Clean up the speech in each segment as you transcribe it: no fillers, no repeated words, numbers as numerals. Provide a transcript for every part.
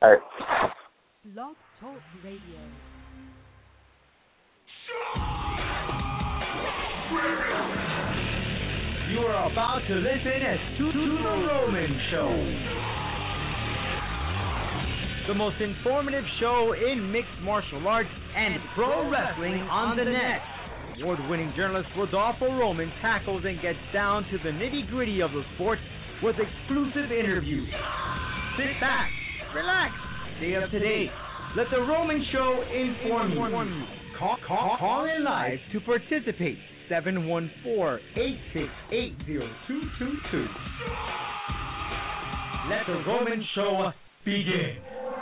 All right. Blog Talk Radio. You are about to listen to The Roman Show, the most informative show in mixed martial arts and pro wrestling on the net. Award-winning journalist Rodolfo Roman tackles and gets down to the nitty-gritty of the sport with exclusive interviews. Sit back, relax, stay up to date. Let The Roman Show inform you. Call in live to participate. 714-868-0222. Let The Roman Show begin.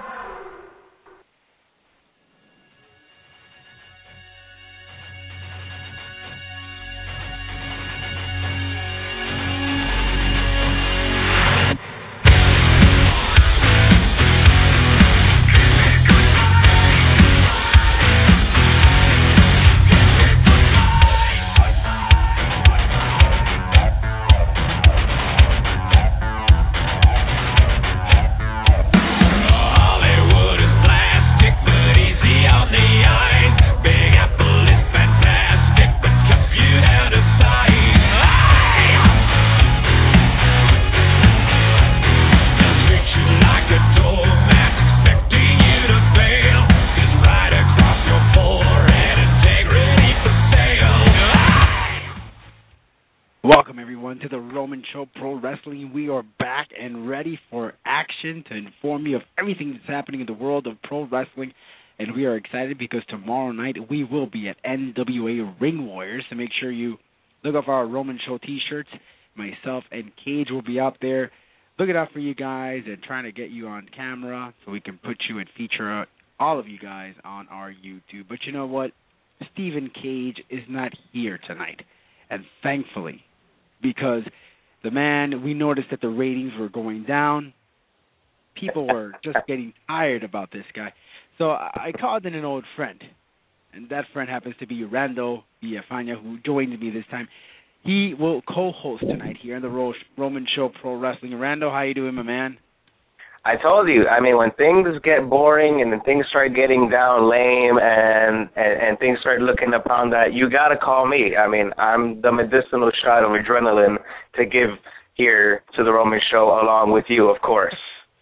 To The Roman Show Pro Wrestling. We are back and ready for action to inform you of everything that's happening in the world of pro wrestling. And we are excited because tomorrow night we will be at NWA Ring Warriors. So make sure you look up our Roman Show t-shirts. Myself and Cage will be out there looking out for you guys and trying to get you on camera so we can put you and feature all of you guys on our YouTube. But you know what? Stephen Cage is not here tonight. And thankfully, because the man, we noticed that the ratings were going down. People were just getting tired about this guy. So I called in an old friend, and that friend happens to be Rando Villafana, who joined me this time. He will co-host tonight here on the Roman Show Pro Wrestling. Rando, how you doing, my man? I told you, I mean, when things get boring and then things start getting down lame and things start looking upon that, you got to call me. I mean, I'm the medicinal shot of adrenaline to give here to the Roman Show along with you, of course.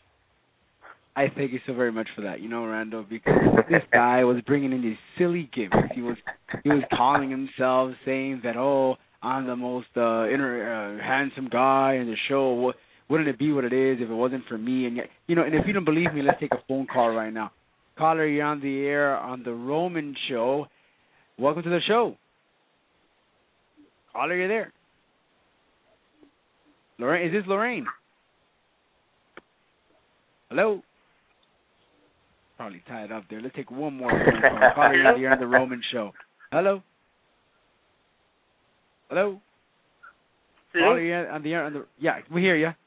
I thank you so very much for that, you know, Rando, because this guy was bringing in these silly gimmicks. He was calling himself, saying that, oh, I'm the most handsome guy in the show. Wouldn't it be what it is if it wasn't for me? And yet, you know, and if you don't believe me, let's take a phone call right now. Caller, you're on the air on the Roman Show. Welcome to the show. Caller, you're there. Lorraine, is this Lorraine? Hello? Probably tied up there. Let's take one more phone call. Caller, you're on the Roman Show. Hello? Hello? Caller, you're on the air. Yeah, we hear you.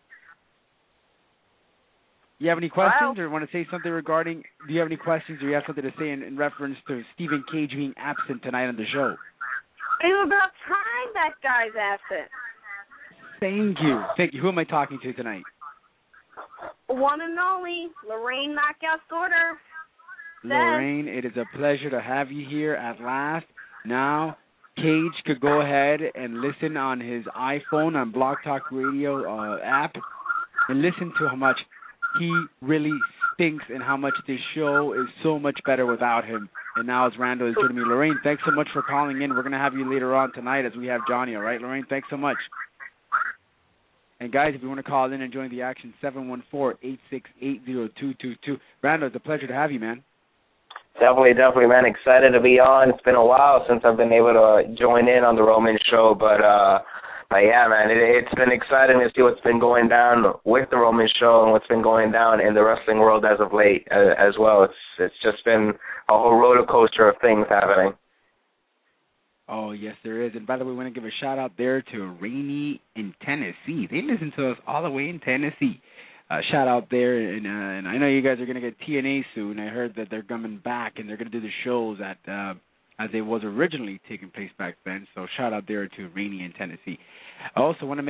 You have any questions or want to say something regarding, do you have any questions or you have something to say in reference to Stephen Cage being absent tonight on the show? It's about time that guy's absent. Thank you. Thank you. Who am I talking to tonight? One and only, Lorraine Knockout Sorter. Lorraine, it is a pleasure to have you here at last. Now, Cage could go ahead and listen on his iPhone on Blog Talk Radio app and listen to how much he really stinks and how much this show is so much better without him. And now as Rando is joining me. Lorraine, thanks so much for calling in. We're going to have you later on tonight as we have Johnny, all right? Lorraine, thanks so much. And guys, if you want to call in and join the action, 714-868-0222. Rando, it's a pleasure to have you, man. Definitely, man. Excited to be on. It's been a while since I've been able to join in on the Roman Show, but yeah, man, it's been exciting to see what's been going down with the Roman Show and what's been going down in the wrestling world as of late as well. It's just been a whole roller coaster of things happening. Oh, yes, there is. And by the way, we want to give a shout-out there to Rainey in Tennessee. They listen to us all the way in Tennessee. Shout out there, and I know you guys are going to get TNA soon. I heard that they're coming back, and they're going to do the shows at as it was originally taking place back then. So shout out there to Rainey in Tennessee. I also want to make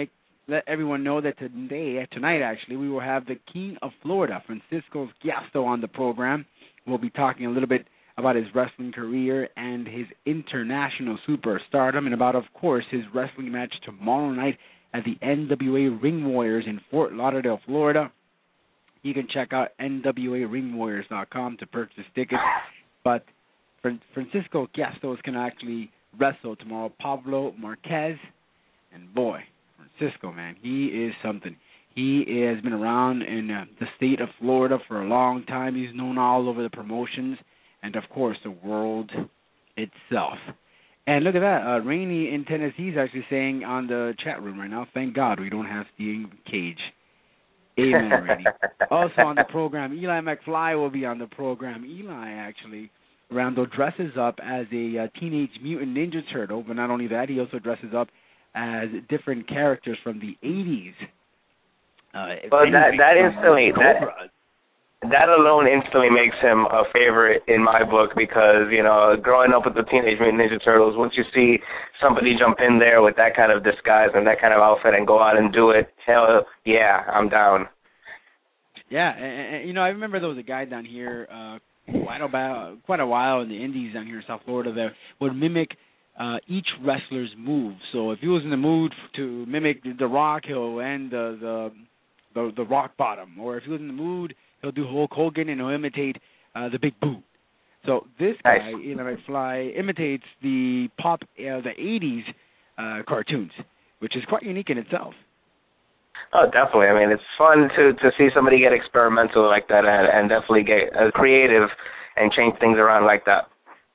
let everyone know that tonight actually, we will have the King of Florida, Francisco Giasto, on the program. We'll be talking a little bit about his wrestling career and his international superstardom, and about, of course, his wrestling match tomorrow night at the NWA Ring Warriors in Fort Lauderdale, Florida. You can check out NWARingwarriors.com to purchase tickets. But Francisco Giasto is going to actually wrestle tomorrow Pablo Marquez, and boy, Francisco, man, he is something. He has been around in the state of Florida for a long time. He's known all over the promotions and, of course, the world itself. And look at that. Rainey in Tennessee is actually saying on the chat room right now, thank God we don't have Steve Cage. Amen, Rainey. Also on the program, Eli McFly will be on the program. Eli, actually, Randall dresses up as a Teenage Mutant Ninja Turtle, but not only that, he also dresses up as different characters from the 80s. Well, that alone instantly makes him a favorite in my book because, you know, growing up with the Teenage Mutant Ninja Turtles, once you see somebody jump in there with that kind of disguise and that kind of outfit and go out and do it, hell yeah, I'm down. Yeah, and you know, I remember there was a guy down here quite a while in the Indies down here in South Florida that would mimic each wrestler's move. So if he was in the mood to mimic The Rock, he'll end the rock bottom. Or if he was in the mood, he'll do Hulk Hogan and he'll imitate the Big Boot. So this guy, Eli McFly, imitates the the 80s cartoons, which is quite unique in itself. Oh, definitely. I mean, it's fun to see somebody get experimental like that and definitely get creative and change things around like that.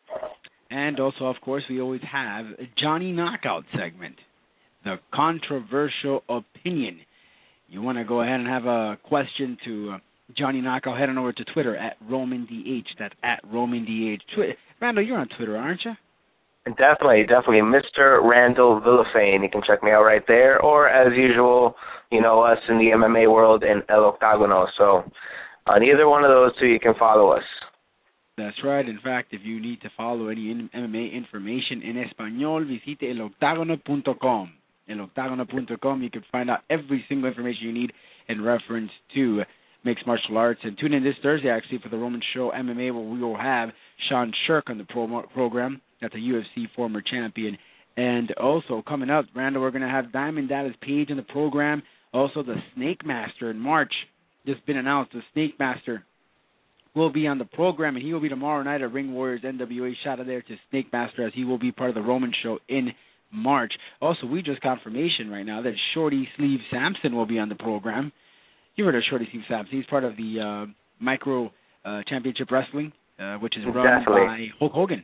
And also, of course, we always have a Johnny Knockout segment, the controversial opinion. You want to go ahead and have a question to Johnny Knockout, head on over to Twitter at RomanDH. That's at RomanDH. Randall, you're on Twitter, aren't you? Definitely. Mr. Randall Villafane. You can check me out right there. Or, as usual, you know us in the MMA world in El Octagono. So on either one of those two, you can follow us. That's right. In fact, if you need to follow any MMA information in Espanol, visite eloctagono.com. eloctagono.com. You can find out every single information you need in reference to mixed martial arts. And tune in this Thursday, actually, for the Roman Show MMA, where we will have Sean Shirk on the program. That's a UFC former champion. And also, coming up, Randall, we're going to have Diamond Dallas Page on the program. Also, the Snake Master in March. Just been announced. The Snake Master will be on the program, and he will be tomorrow night at Ring Warriors NWA. Shout out there to Snake Master, as he will be part of the Roman Show in March. Also, we just confirmation right now that Shorty Sleeve Sampson will be on the program. You heard of Shorty Sleeve Sampson. He's part of the Micro Championship Wrestling, which is run by Hulk Hogan.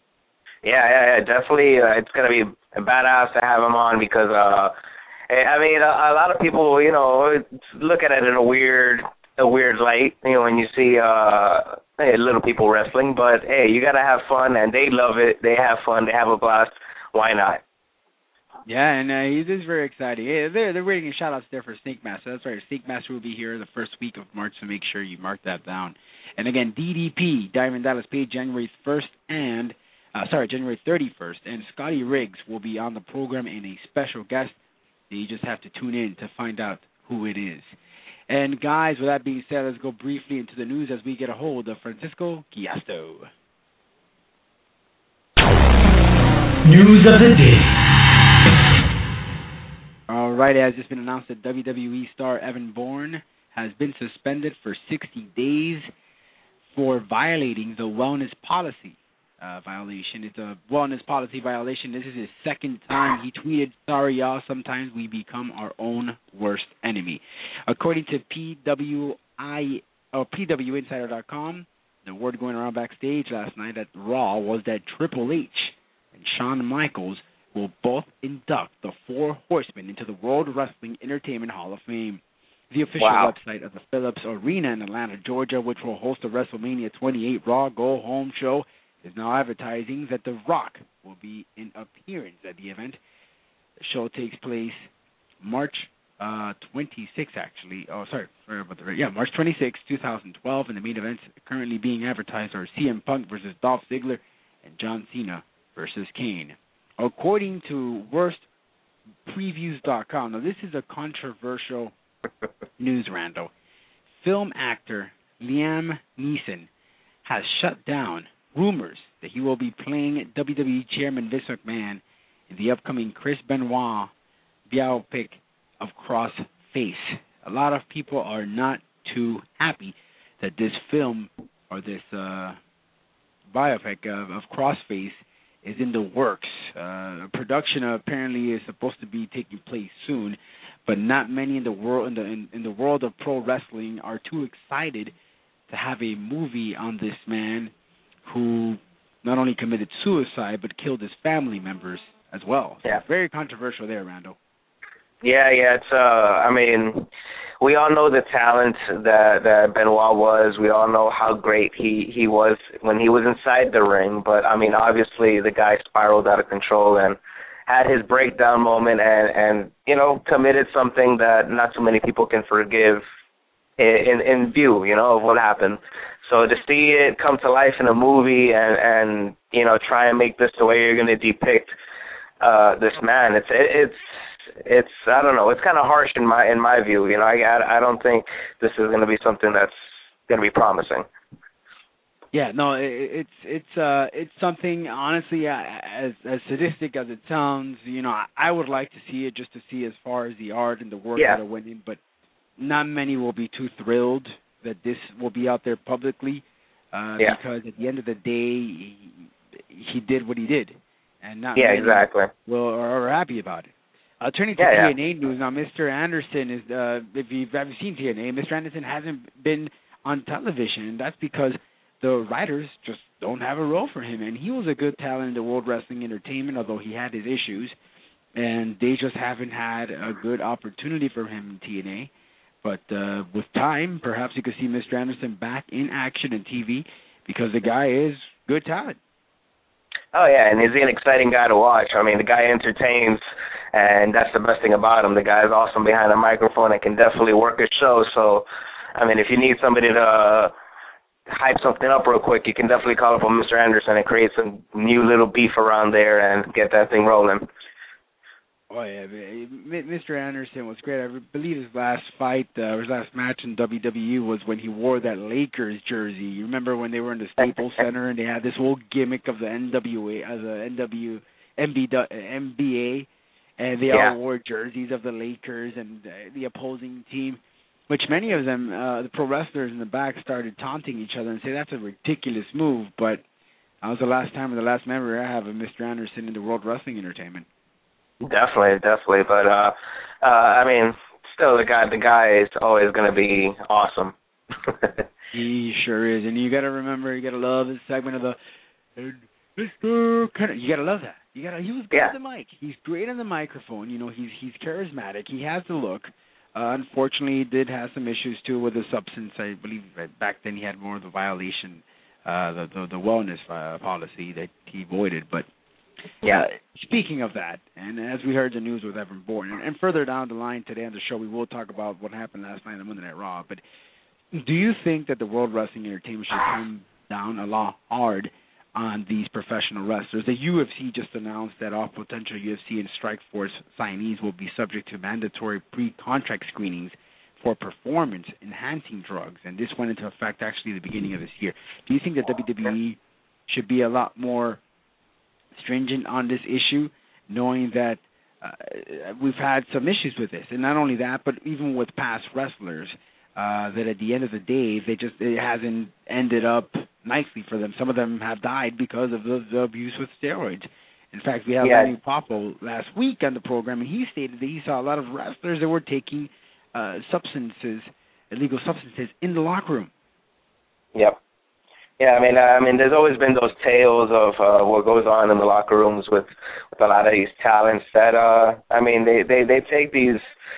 Yeah, definitely. It's going to be badass to have him on because, I mean, a lot of people, you know, look at it in a weird light, you know, when you see little people wrestling. But, hey, you got to have fun, and they love it. They have fun. They have a blast. Why not? Yeah, and it is very exciting. Yeah, they're rating shout-outs there for Snake Master. That's right. Snake Master will be here the first week of March, so make sure you mark that down. And, again, DDP, Diamond Dallas Page, January 31st, and Scotty Riggs will be on the program and a special guest. You just have to tune in to find out who it is. And, guys, with that being said, let's go briefly into the news as we get a hold of Francisco Giasto. News of the day. All right, it has just been announced that WWE star Evan Bourne has been suspended for 60 days for violating the wellness policy violation. It's a wellness policy violation. This is his second time. He tweeted, "Sorry, y'all, sometimes we become our own worst enemy." According to PWInsider.com, the word going around backstage last night at Raw was that Triple H and Shawn Michaels will both induct the Four Horsemen into the World Wrestling Entertainment Hall of Fame. The official website of the Phillips Arena in Atlanta, Georgia, which will host the WrestleMania 28 Raw Go Home show, is now advertising that The Rock will be in appearance at the event. The show takes place March 26, actually. Oh, sorry about the March 26, 2012, and the main events currently being advertised are CM Punk versus Dolph Ziggler and John Cena versus Kane. According to Worst previews.com. Now, this is a controversial news, Rando. Film actor Liam Neeson has shut down rumors that he will be playing WWE Chairman Vince McMahon in the upcoming Chris Benoit biopic of Crossface. A lot of people are not too happy that this film or this biopic of Crossface is in the works. Production apparently is supposed to be taking place soon, but not many in the world in the world of pro wrestling are too excited to have a movie on this man who not only committed suicide but killed his family members as well. So yeah. Very controversial there, Randall. Yeah, it's I mean, we all know the talent that Benoit was. We all know how great he was when he was inside the ring, but I mean, obviously the guy spiraled out of control and had his breakdown moment and you know, committed something that not too many people can forgive in view, you know, of what happened. So to see it come to life in a movie and you know, try and make this the way you're going to depict this man, it's I don't know, it's kind of harsh in my view. You know, I don't think this is going to be something that's going to be promising. Yeah, no, it's something, honestly, as sadistic as it sounds, you know, I would like to see it just to see as far as the art and the work that it went in, but not many will be too thrilled that this will be out there publicly because at the end of the day, he did what he did, and not many exactly. are happy about it. Turning to TNA news now, Mr. Anderson is, if you've ever seen TNA, Mr. Anderson hasn't been on television, and that's because the writers just don't have a role for him. And he was a good talent in the World Wrestling Entertainment, although he had his issues, and they just haven't had a good opportunity for him in TNA. But with time, perhaps you could see Mr. Anderson back in action in TV because the guy is good talent. Oh, yeah, and he's an exciting guy to watch. I mean, the guy entertains, and that's the best thing about him. The guy is awesome behind the microphone and can definitely work a show. So, I mean, if you need somebody to hype something up real quick, you can definitely call up on Mr. Anderson and create some new little beef around there and get that thing rolling. Oh, yeah, Mr. Anderson was great. I believe his last fight, his last match in WWE was when he wore that Lakers jersey. You remember when they were in the Staples Center and they had this whole gimmick of the NWA as a NBA, and they all wore jerseys of the Lakers and the opposing team, which many of them, the pro wrestlers in the back, started taunting each other and say that's a ridiculous move, but that was the last time or the last memory I have of Mr. Anderson in the World Wrestling Entertainment. Definitely, but I mean, still the guy is always going to be awesome. He sure is, and you got to remember, you got to love his segment of the Mr. You got to love that. He was good on the mic. He's great on the microphone. You know, he's charismatic. He has the look. Unfortunately, he did have some issues too with the substance. I believe back then he had more of the violation, the wellness policy that he avoided, but. Yeah. Speaking of that, and as we heard the news with Evan Bourne, and further down the line today on the show, we will talk about what happened last night on Monday Night Raw. But do you think that the World Wrestling Entertainment should come down a lot hard on these professional wrestlers? The UFC just announced that all potential UFC and Strikeforce signees will be subject to mandatory pre-contract screenings for performance-enhancing drugs, and this went into effect actually at the beginning of this year. Do you think that WWE should be a lot more stringent on this issue, knowing that we've had some issues with this, and not only that, but even with past wrestlers, that at the end of the day, it hasn't ended up nicely for them. Some of them have died because of the abuse with steroids. In fact, we had Lenny Poffo last week on the program, and he stated that he saw a lot of wrestlers that were taking illegal substances in the locker room. Yep. Yeah, I mean, there's always been those tales of what goes on in the locker rooms with a lot of these talents that, I mean, they take these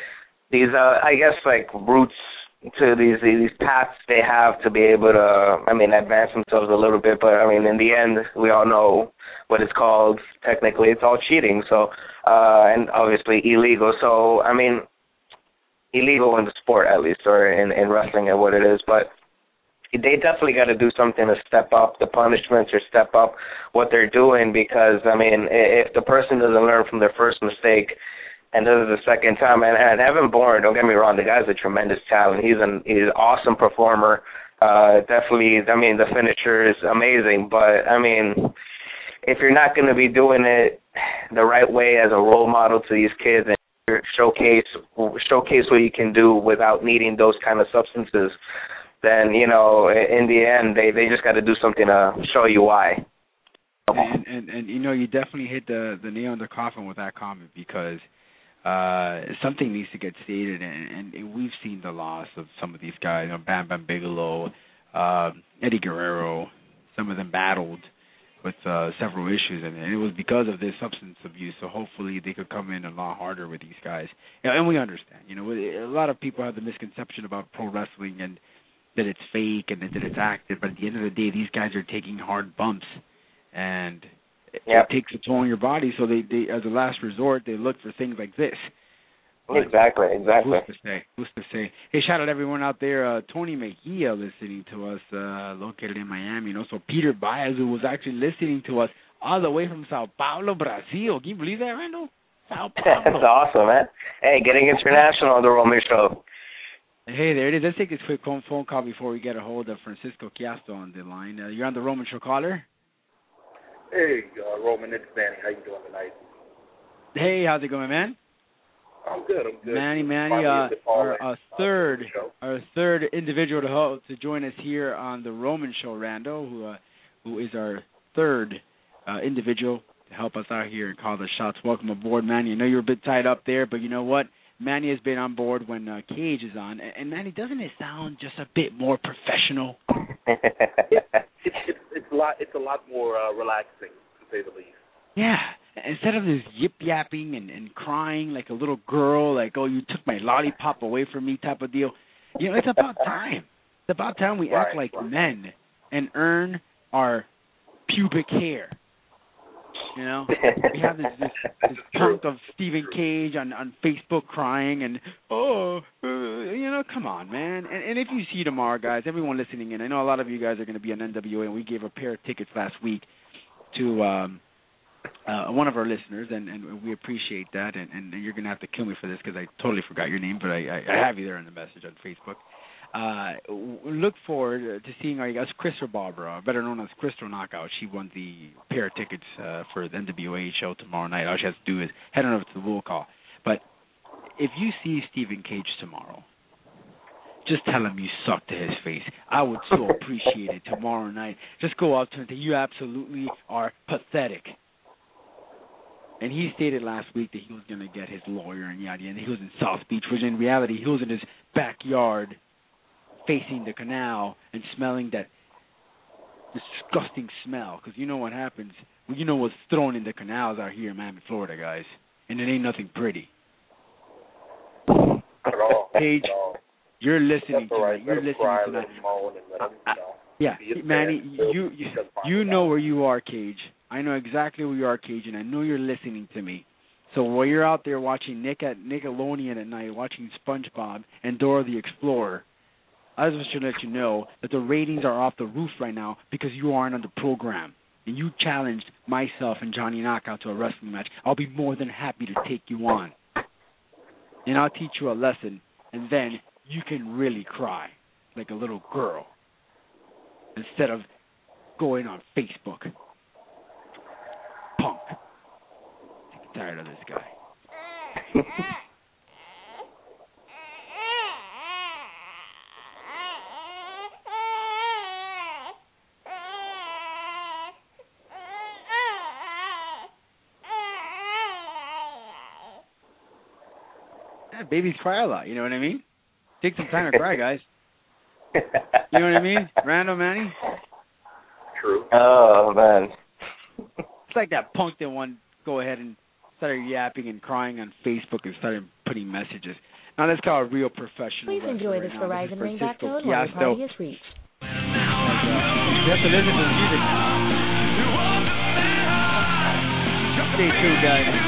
I guess, like, routes to these paths they have to be able to, I mean, advance themselves a little bit. But, I mean, in the end, we all know what it's called. Technically, it's all cheating, so, and obviously illegal. So, I mean, illegal in the sport, at least, or in wrestling and what it is, but they definitely got to do something to step up the punishments or step up what they're doing because, I mean, if the person doesn't learn from their first mistake, And this is the second time. And Evan Bourne, don't get me wrong, the guy's a tremendous talent. He's an awesome performer. Definitely, I mean, the finisher is amazing. But, I mean, if you're not going to be doing it the right way as a role model to these kids and showcase what you can do without needing those kind of substances, then, you know, in the end, they just got to do something to show you why. And you know, you definitely hit the nail in the coffin with that comment, because something needs to get stated, and we've seen the loss of some of these guys. You know, Bam Bam Bigelow, Eddie Guerrero. Some of them battled with several issues, and it was because of this substance abuse. So hopefully they could come in a lot harder with these guys. And we understand. You know, a lot of people have the misconception about pro wrestling and that it's fake and that it's acted. But at the end of the day, these guys are taking hard bumps, and it takes a toll on your body. So they, as a last resort, they look for things like this. Exactly. Who's to say? Hey, shout out everyone out there. Tony Mejia listening to us, located in Miami. You know, so Peter Baez, who was actually listening to us all the way from Sao Paulo, Brazil. Can you believe that, Randall? Sao Paulo. That's awesome, man. Hey, getting international on the Roman Show. Hey, there it is. Let's take this quick phone call before we get a hold of Francisco Chiasto on the line. You're on the Roman Show, caller. Hey, Roman, it's Manny. How you doing tonight? Hey, how's it going, man? I'm good. Manny, our third individual to join us here on the Roman Show, Rando, who is our third individual to help us out here and call the shots. Welcome aboard, Manny. I know you're a bit tied up there, but you know what? Manny has been on board when Cage is on. And Manny, doesn't it sound just a bit more professional? It's a lot more relaxing, to say the least. Yeah. Instead of this yip-yapping and crying like a little girl, like, oh, you took my lollipop away from me type of deal. You know, it's about time. It's about time we act like men and earn our pubic hair. You know, we have this punk of Stephen Cage on Facebook crying and, you know, come on, man. And if you see tomorrow, guys, everyone listening in, I know a lot of you guys are going to be on NWA, and we gave a pair of tickets last week to one of our listeners, and we appreciate that, and you're going to have to kill me for this because I totally forgot your name, but I have you there in the message on Facebook. Look forward to seeing our guest, Crystal Barbara, better known as Crystal Knockout. She won the pair of tickets for the NWA show tomorrow night. All she has to do is head on over to the Will Call. But if you see Stephen Cage tomorrow, just tell him you suck to his face. I would so appreciate it tomorrow night. Just go up to him and say, you absolutely are pathetic. And he stated last week that he was going to get his lawyer and yada, and he was in South Beach, which in reality he was in his backyard facing the canal and smelling that disgusting smell. Because you know what happens. Well, you know what's thrown in the canals out here in Miami, Florida, guys. And it ain't nothing pretty. At all. Cage, you're listening to me. You're listening tonight. Yeah, Manny, you know where you are, Cage. I know exactly where you are, Cage, and I know you're listening to me. So while you're out there watching Nickelodeon at night, watching SpongeBob and Dora the Explorer, I just want to let you know that the ratings are off the roof right now because you aren't on the program. And you challenged myself and Johnny Knockout to a wrestling match. I'll be more than happy to take you on. And I'll teach you a lesson, and then you can really cry like a little girl instead of going on Facebook. Punk. I'm tired of this guy. Babies cry a lot, you know what I mean? Take some time to cry, guys. You know what I mean? Randall, Manny? True. Oh, man. It's like that punk that one go ahead and started yapping and crying on Facebook and started putting messages. Now let's call a real professional. Please enjoy this Verizon ringback tone while your party is reached. You have to listen to the music now. Stay tuned, guys.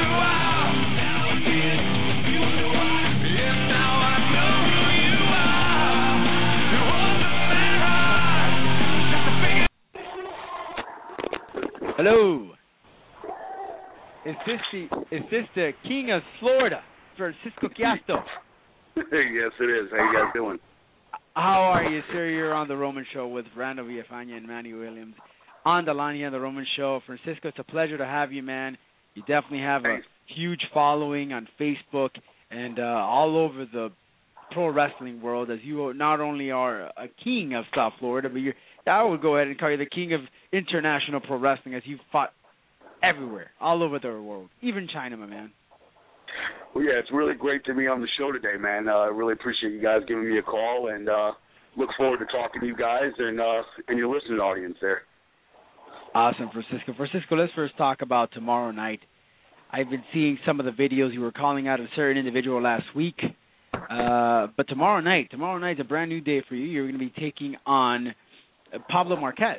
Hello. Is this the King of Florida, Francisco Chiasto. Yes, it is. How you guys doing? How are you, sir? You're on the Roman Show with Randall Villafana and Manny Williams. On the line here on the Roman Show. Francisco, it's a pleasure to have you, man. You definitely have a huge following on Facebook and all over the pro wrestling world, as you not only are a king of South Florida, but I would go ahead and call you the king of international pro wrestling, as you've fought everywhere, all over the world, even China, my man. Well, yeah, it's really great to be on the show today, man. I really appreciate you guys giving me a call, and look forward to talking to you guys and your listening audience there. Awesome, Francisco. Francisco, let's first talk about tomorrow night. I've been seeing some of the videos. You were calling out a certain individual last week. But tomorrow night's a brand new day for you. You're going to be taking on Pablo Marquez,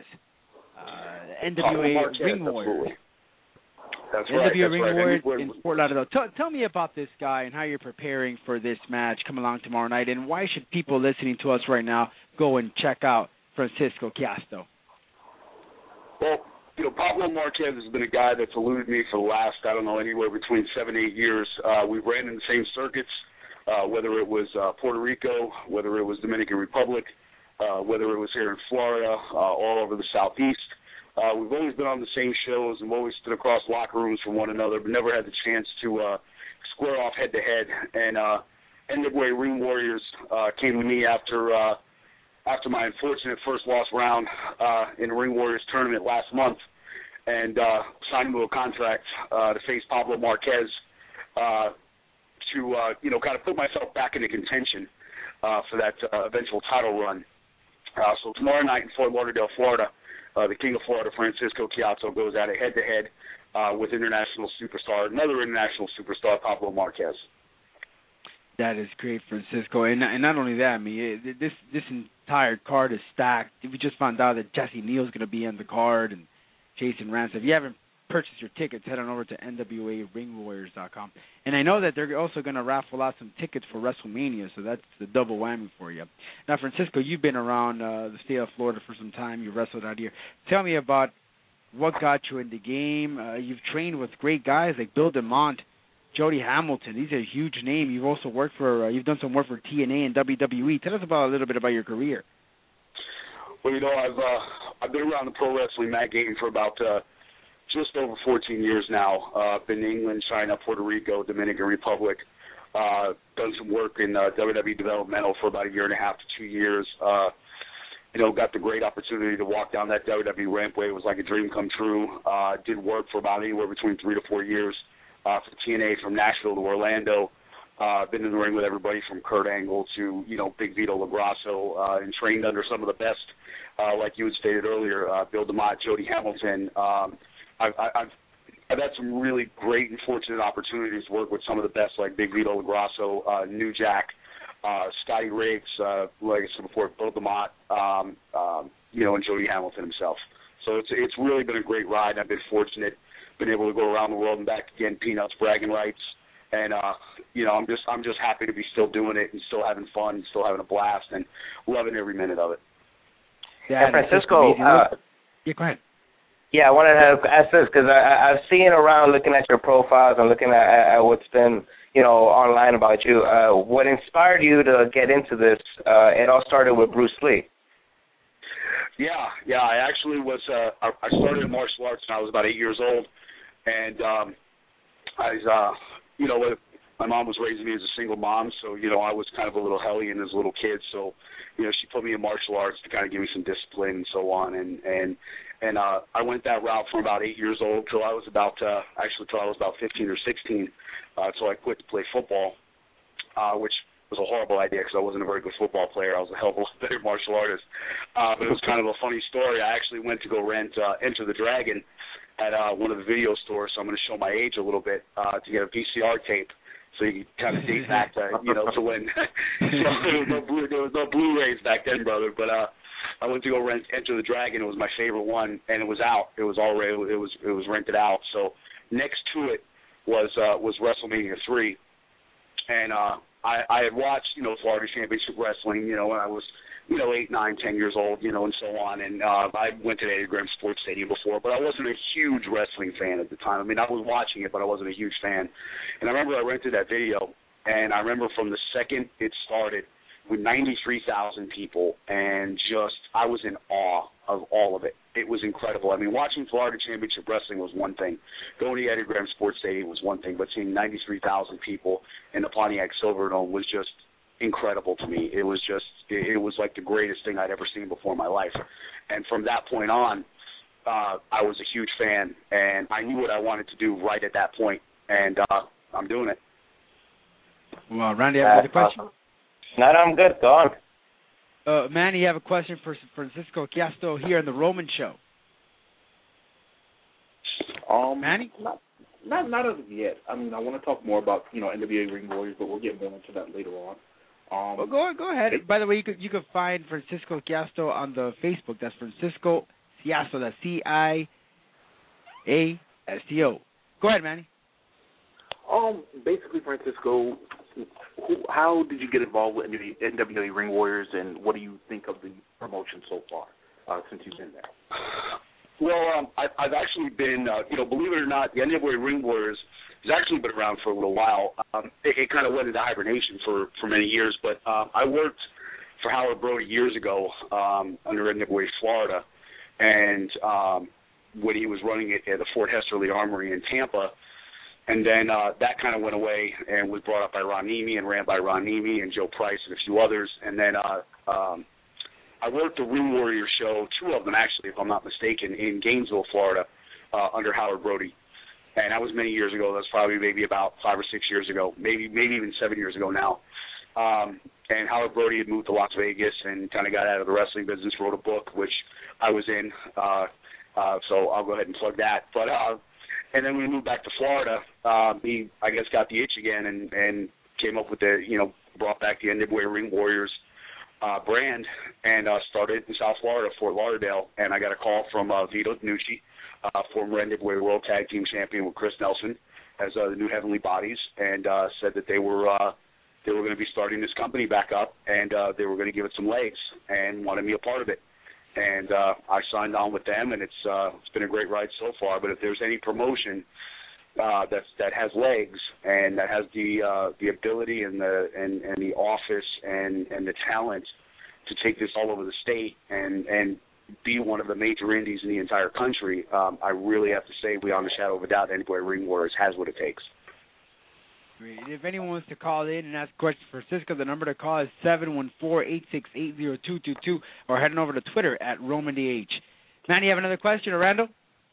NWA Ring Warrior. That's right. NWA Ring Warrior in Fort Lauderdale. Tell me about this guy and how you're preparing for this match coming along tomorrow night, and why should people listening to us right now go and check out Francisco Chiasto? Well, Pablo Marquez has been a guy that's eluded me for the last, anywhere between 7 to 8 years. We ran in the same circuits, whether it was Puerto Rico, whether it was Dominican Republic, whether it was here in Florida, all over the Southeast. We've always been on the same shows and always stood across locker rooms from one another, but never had the chance to square off head-to-head. And NWA Ring Warriors came to me after my unfortunate first loss round in the Ring Warriors tournament last month, and signed me to a contract to face Pablo Marquez to kind of put myself back into contention for that eventual title run. So tomorrow night in Fort Lauderdale, Florida, the King of Florida, Francisco Chiasto, goes at it head-to-head with another international superstar, Pablo Marquez. That is great, Francisco. And not only that, I mean, this entire card is stacked. We just found out that Jesse Neal's going to be on the card and Jason Rance. If you haven't purchased your tickets, head on over to NWARingwarriors.com. And I know that they're also going to raffle out some tickets for WrestleMania, so that's the double whammy for you. Now, Francisco, you've been around the state of Florida for some time. You wrestled out here. Tell me about what got you in the game. You've trained with great guys like Bill DeMont, Jody Hamilton. These are a huge name. You've also worked for, you've done some work for TNA and WWE. Tell us a little bit about your career. Well, I've been around the pro wrestling mat game for about just over 14 years now. Been in England, China, Puerto Rico, Dominican Republic. Done some work in WWE developmental for about 1.5 to 2 years. Got the great opportunity to walk down that WWE rampway. It was like a dream come true. Did work for about anywhere between 3 to 4 years for TNA from Nashville to Orlando. Been in the ring with everybody from Kurt Angle to, Big Vito LaGrasso, and trained under some of the best, like you had stated earlier, Bill DeMott, Jody Hamilton. I've had some really great and fortunate opportunities to work with some of the best, like Big Vito LaGrasso, New Jack, Scotty Riggs, like I said before, Bill DeMott, and Jody Hamilton himself. So it's really been a great ride. I've been fortunate, been able to go around the world and back again, peanuts, bragging rights, and I'm just happy to be still doing it and still having fun, and still having a blast, and loving every minute of it. And Francisco, yeah, go ahead. Yeah, I wanted to ask this because I've seen around looking at your profiles and looking at what's been, online about you. What inspired you to get into this? It all started with Bruce Lee. Yeah. I actually was. I started in martial arts when I was about 8 years old, and I was, my mom was raising me as a single mom, so I was kind of a little hellion as a little kid. So, she put me in martial arts to kind of give me some discipline and so on, and I went that route from about 8 years old till I was about 15 or 16. So I quit to play football, which was a horrible idea because I wasn't a very good football player. I was a hell of a lot better martial artist. But it was kind of a funny story. I actually went to go rent Enter the Dragon at one of the video stores, so I'm going to show my age a little bit, to get a VCR tape. So you can kind of date back to, to when there was no Blu-rays back then, brother. But I went to go rent Enter the Dragon. It was my favorite one, and it was out. It was already it was rented out. So next to it was WrestleMania 3, and I had watched Florida Championship Wrestling when I was 8, 9, 10 years old, and so on. And I went to the Eddie Graham Sports Stadium before, but I wasn't a huge wrestling fan at the time. I mean, I was watching it, but I wasn't a huge fan. And I remember I rented that video, And I remember from the second it started with 93,000 people, and I was in awe of all of it. It was incredible. I mean, watching Florida Championship Wrestling was one thing. Going to Eddie Graham Sports Stadium was one thing, but seeing 93,000 people in the Pontiac Silverdome was just incredible to me. It was like the greatest thing I'd ever seen before in my life. And from that point on, I was a huge fan, and I knew what I wanted to do right at that point, and I'm doing it. Well, Randy, have a question? Awesome. No, I'm good. Go on. Manny, you have a question for Francisco Castro here on the Roman Show. Manny? Not as of yet. I mean, I want to talk more about, NWA Ring Warriors, but we'll get more into that later on. Well, go ahead. By the way, you could find Francisco Castro on the Facebook. That's Francisco Castro. That's CIASTO. Go ahead, Manny. Basically, Francisco, how did you get involved with NWA Ring Warriors, and what do you think of the promotion so far since you've been there? Well, I've actually been, believe it or not, the NWA Ring Warriors has actually been around for a little while. It kind of went into hibernation for many years, but I worked for Howard Brody years ago under NWA Florida, and when he was running it at the Fort Hesterly Armory in Tampa. And then that kind of went away and was brought up by Ron Nemi and ran by Ron Nemi and Joe Price and a few others. And then I worked the Ring Warrior show, 2 of them actually, if I'm not mistaken, in Gainesville, Florida, under Howard Brody. And that was many years ago. That was probably maybe about 5 or 6 years ago, maybe even 7 years ago now. And Howard Brody had moved to Las Vegas and kind of got out of the wrestling business, wrote a book, which I was in. So I'll go ahead and plug that. But and then when we moved back to Florida, he, I guess, got the itch again and came up with brought back the NWA Ring Warriors brand and started in South Florida, Fort Lauderdale. And I got a call from Vito Danucci, former NWA World Tag Team Champion with Chris Nelson, as the new Heavenly Bodies, and said that they were going to be starting this company back up, and they were going to give it some legs and wanted me a part of it. And I signed on with them, and it's been a great ride so far. But if there's any promotion that has legs and that has the ability and the office and the talent to take this all over the state and be one of the major indies in the entire country, I really have to say, beyond a shadow of a doubt, NWA Ring Warriors has what it takes. Great. If anyone wants to call in and ask questions for Cisco, the number to call is 714-868-0222, or heading over to Twitter at RomanDH. Manny, you have another question, or Randall?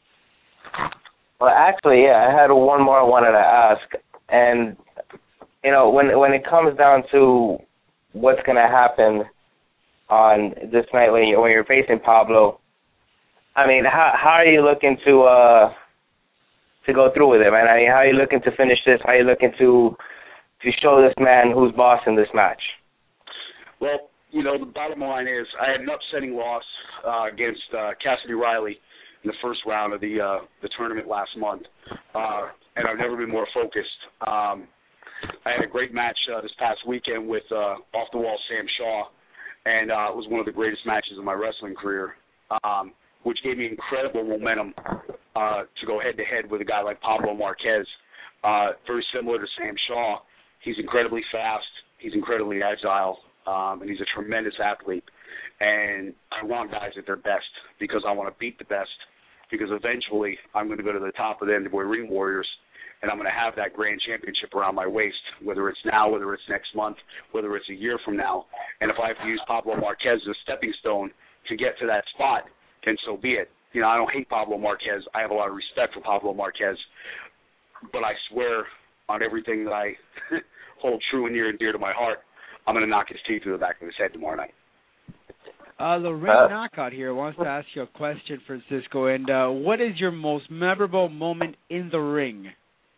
Well, actually, yeah, I had one more I wanted to ask. And, when it comes down to what's going to happen on this night when you're facing Pablo, I mean, how are you looking to go through with it, man? I mean, how are you looking to finish this? How are you looking to show this man who's boss in this match? Well, the bottom line is I had an upsetting loss against Cassidy Riley in the first round of the tournament last month, and I've never been more focused. I had a great match this past weekend with off-the-wall Sam Shaw, and it was one of the greatest matches of my wrestling career, which gave me incredible momentum to go head-to-head with a guy like Pablo Marquez. Very similar to Sam Shaw. He's incredibly fast. He's incredibly agile, and he's a tremendous athlete. And I want guys at their best because I want to beat the best, because eventually I'm going to go to the top of the NWA Ring Warriors, and I'm going to have that grand championship around my waist, whether it's now, whether it's next month, whether it's a year from now. And if I have to use Pablo Marquez as a stepping stone to get to that spot, then so be it. I don't hate Pablo Marquez. I have a lot of respect for Pablo Marquez. But I swear on everything that I hold true and near and dear to my heart, I'm going to knock his teeth through the back of his head tomorrow night. Lorraine Knockout here wants to ask you a question, Francisco. And what is your most memorable moment in the ring?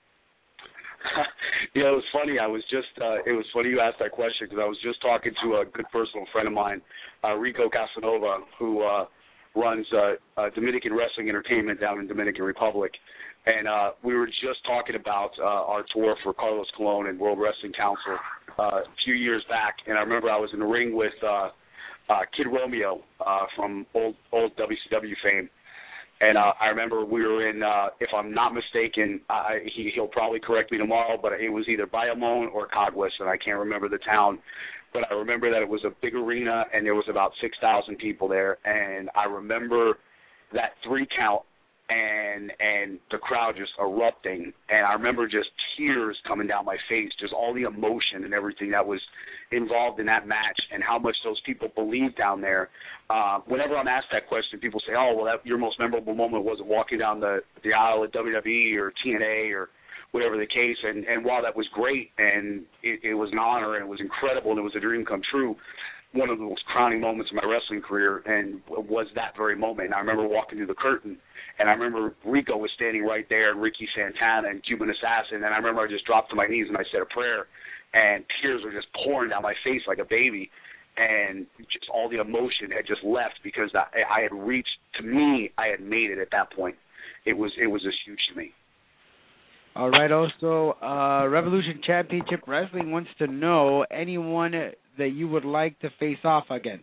It was funny. It was funny you asked that question, because I was just talking to a good personal friend of mine, Rico Casanova, who runs Dominican Wrestling Entertainment down in Dominican Republic. And we were just talking about our tour for Carlos Colon and World Wrestling Council a few years back. And I remember I was in the ring with Kid Romeo from old WCW fame. And I remember we were in, if I'm not mistaken, he'll probably correct me tomorrow, but it was either Bayamon or Caguas, and I can't remember the town. But I remember that it was a big arena, and there was about 6,000 people there. And I remember that 3 count and the crowd just erupting. And I remember just tears coming down my face, just all the emotion and everything that was involved in that match and how much those people believed down there. Whenever I'm asked that question, people say, oh, well, your most memorable moment was walking down the aisle at WWE or TNA or whatever the case. And while that was great and it was an honor and it was incredible and it was a dream come true, one of the most crowning moments of my wrestling career and was that very moment. And I remember walking through the curtain, and I remember Rico was standing right there, and Ricky Santana and Cuban Assassin, and I remember I just dropped to my knees and I said a prayer, and tears were just pouring down my face like a baby, and just all the emotion had just left because I had reached, to me, I had made it at that point. It was just huge to me. All right, also, Revolution Championship Wrestling wants to know anyone that you would like to face off against.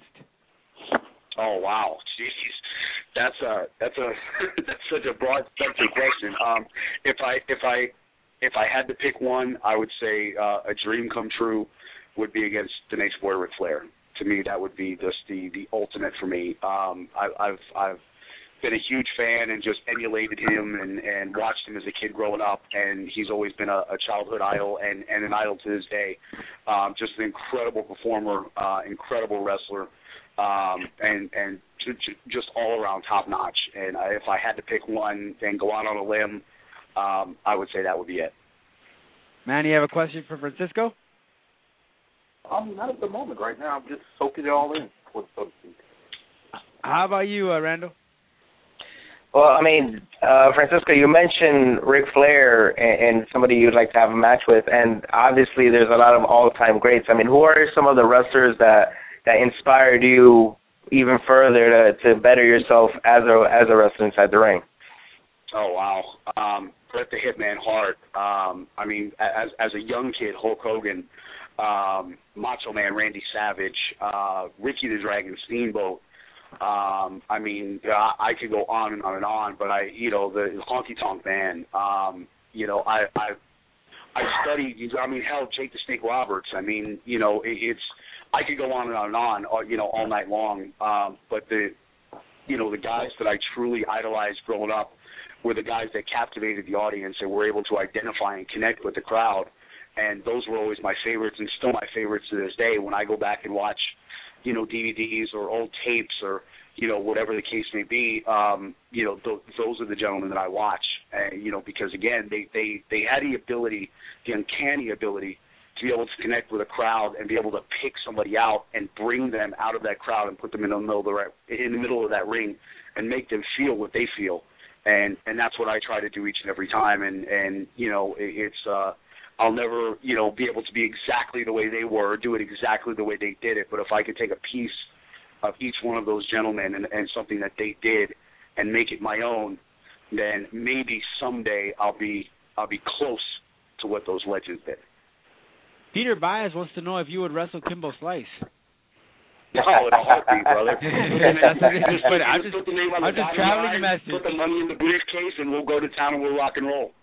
Oh, wow. Jeez. That's that's such a broad spectrum question. If I had to pick one, I would say a dream come true would be against the Nature Boy Ric Flair. To me, that would be just the ultimate for me. I've been a huge fan and just emulated him and watched him as a kid growing up, and he's always been a childhood idol and an idol to this day. Just an incredible performer, incredible wrestler, and just all around top notch. And if I had to pick one and go out on a limb, I would say that would be it. Man, you have a question for Francisco? Not at the moment. Right now, I'm just soaking it all in, so to speak. How about you, Randall? Well, I mean, Francisco, you mentioned Ric Flair and somebody you'd like to have a match with, and obviously there's a lot of all-time greats. I mean, who are some of the wrestlers that inspired you even further to better yourself as a wrestler inside the ring? Oh, wow. Bret the Hitman Hart. I mean, as a young kid, Hulk Hogan, Macho Man Randy Savage, Ricky the Dragon Steamboat. I mean, I could go on and on and on, but the Honky Tonk Man. I studied. I mean, hell, Jake the Snake Roberts. I mean, I could go on and on and on, all night long. But the guys that I truly idolized growing up were the guys that captivated the audience and were able to identify and connect with the crowd. And those were always my favorites and still my favorites to this day. When I go back and watch, DVDs or old tapes or, whatever the case may be, those are the gentlemen that I watch, because, again, they had the ability, the uncanny ability to be able to connect with a crowd and be able to pick somebody out and bring them out of that crowd and put them in the middle of that ring and make them feel what they feel. And that's what I try to do each and every time. And it's I'll never, be able to be exactly the way they were, or do it exactly the way they did it. But if I could take a piece of each one of those gentlemen and something that they did and make it my own, then maybe someday I'll be close to what those legends did. Peter Baez wants to know if you would wrestle Kimbo Slice. Oh, in a heartbeat, brother. I'm just traveling the message. Put the money in the briefcase, and we'll go to town and we'll rock and roll.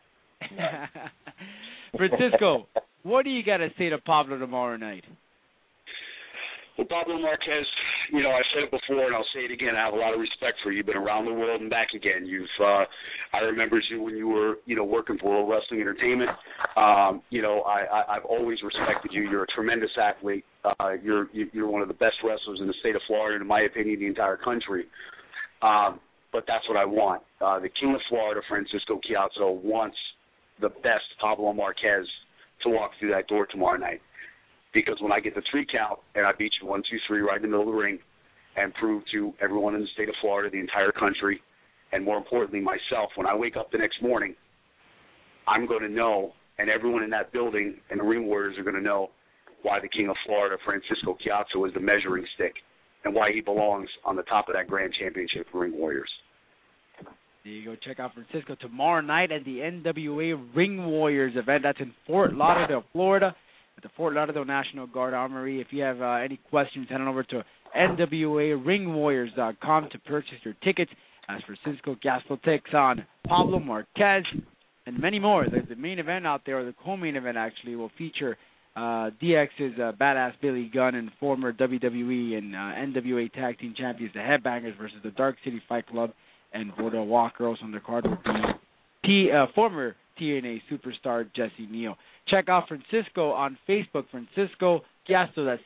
Francisco, what do you got to say to Pablo tomorrow night? Well, Pablo Marquez, I've said it before and I'll say it again. I have a lot of respect for you. You've been around the world and back again. I remember you when you were, working for World Wrestling Entertainment. I've always respected you. You're a tremendous athlete. You're one of the best wrestlers in the state of Florida, and in my opinion, the entire country. But that's what I want. The King of Florida, Francisco Chiazzo, wants the best Pablo Marquez to walk through that door tomorrow night. Because when I get the 3 count and I beat you 1, 2, 3 right in the middle of the ring and prove to everyone in the state of Florida, the entire country, and more importantly myself, when I wake up the next morning, I'm going to know, and everyone in that building and the Ring Warriors are going to know why the King of Florida, Francisco Chiazzo, is the measuring stick and why he belongs on the top of that Grand Championship for Ring Warriors. There you go. Check out Francisco tomorrow night at the NWA Ring Warriors event. That's in Fort Lauderdale, Florida, at the Fort Lauderdale National Guard Armory. If you have any questions, head on over to NWARingwarriors.com to purchase your tickets. as Francisco Gaston takes on Pablo Marquez, and many more. The main event out there, or the co-main event actually, will feature DX's badass Billy Gunn and former WWE and NWA Tag Team Champions, the Headbangers, versus the Dark City Fight Club and Border Walker. Also on the card will be former TNA superstar Jesse Neal. Check out Francisco on Facebook, Francisco Giasto, that's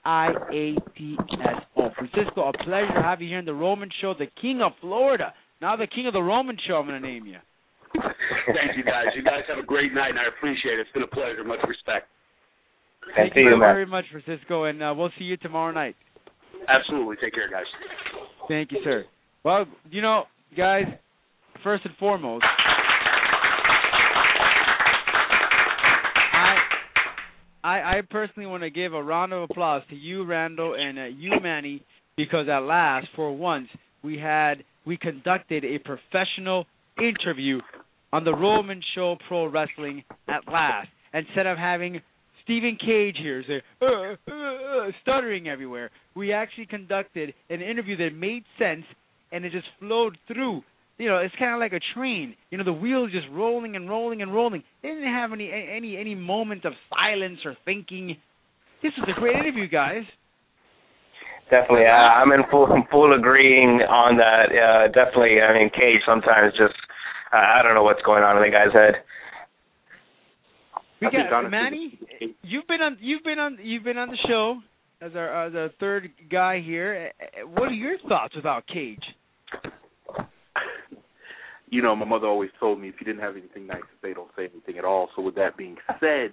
Ciatso. Francisco, a pleasure to have you here in the Roman Show, the King of Florida. Now the King of the Roman Show, I'm going to name you. Thank you, guys. You guys have a great night, and I appreciate it. It's been a pleasure. Much respect. Thank you very much, Francisco, and we'll see you tomorrow night. Absolutely. Take care, guys. Thank you, sir. Well, guys, first and foremost, I personally want to give a round of applause to you, Randall, and you, Manny, because at last, for once, we conducted a professional interview on the Roman Show Pro Wrestling at last. Instead of having Stephen Cage here say, stuttering everywhere, we actually conducted an interview that made sense, and it just flowed through. It's kind of like a train. The wheels just rolling and rolling and rolling. They didn't have any moment of silence or thinking. This was a great interview, guys. Definitely, I'm in full agreeing on that. Definitely, I mean, Cage sometimes just I don't know what's going on in the guy's head. We got Manny. You've been on the show as our third guy here. What are your thoughts about Cage? My mother always told me if you didn't have anything nice to say, don't say anything at all. So with that being said,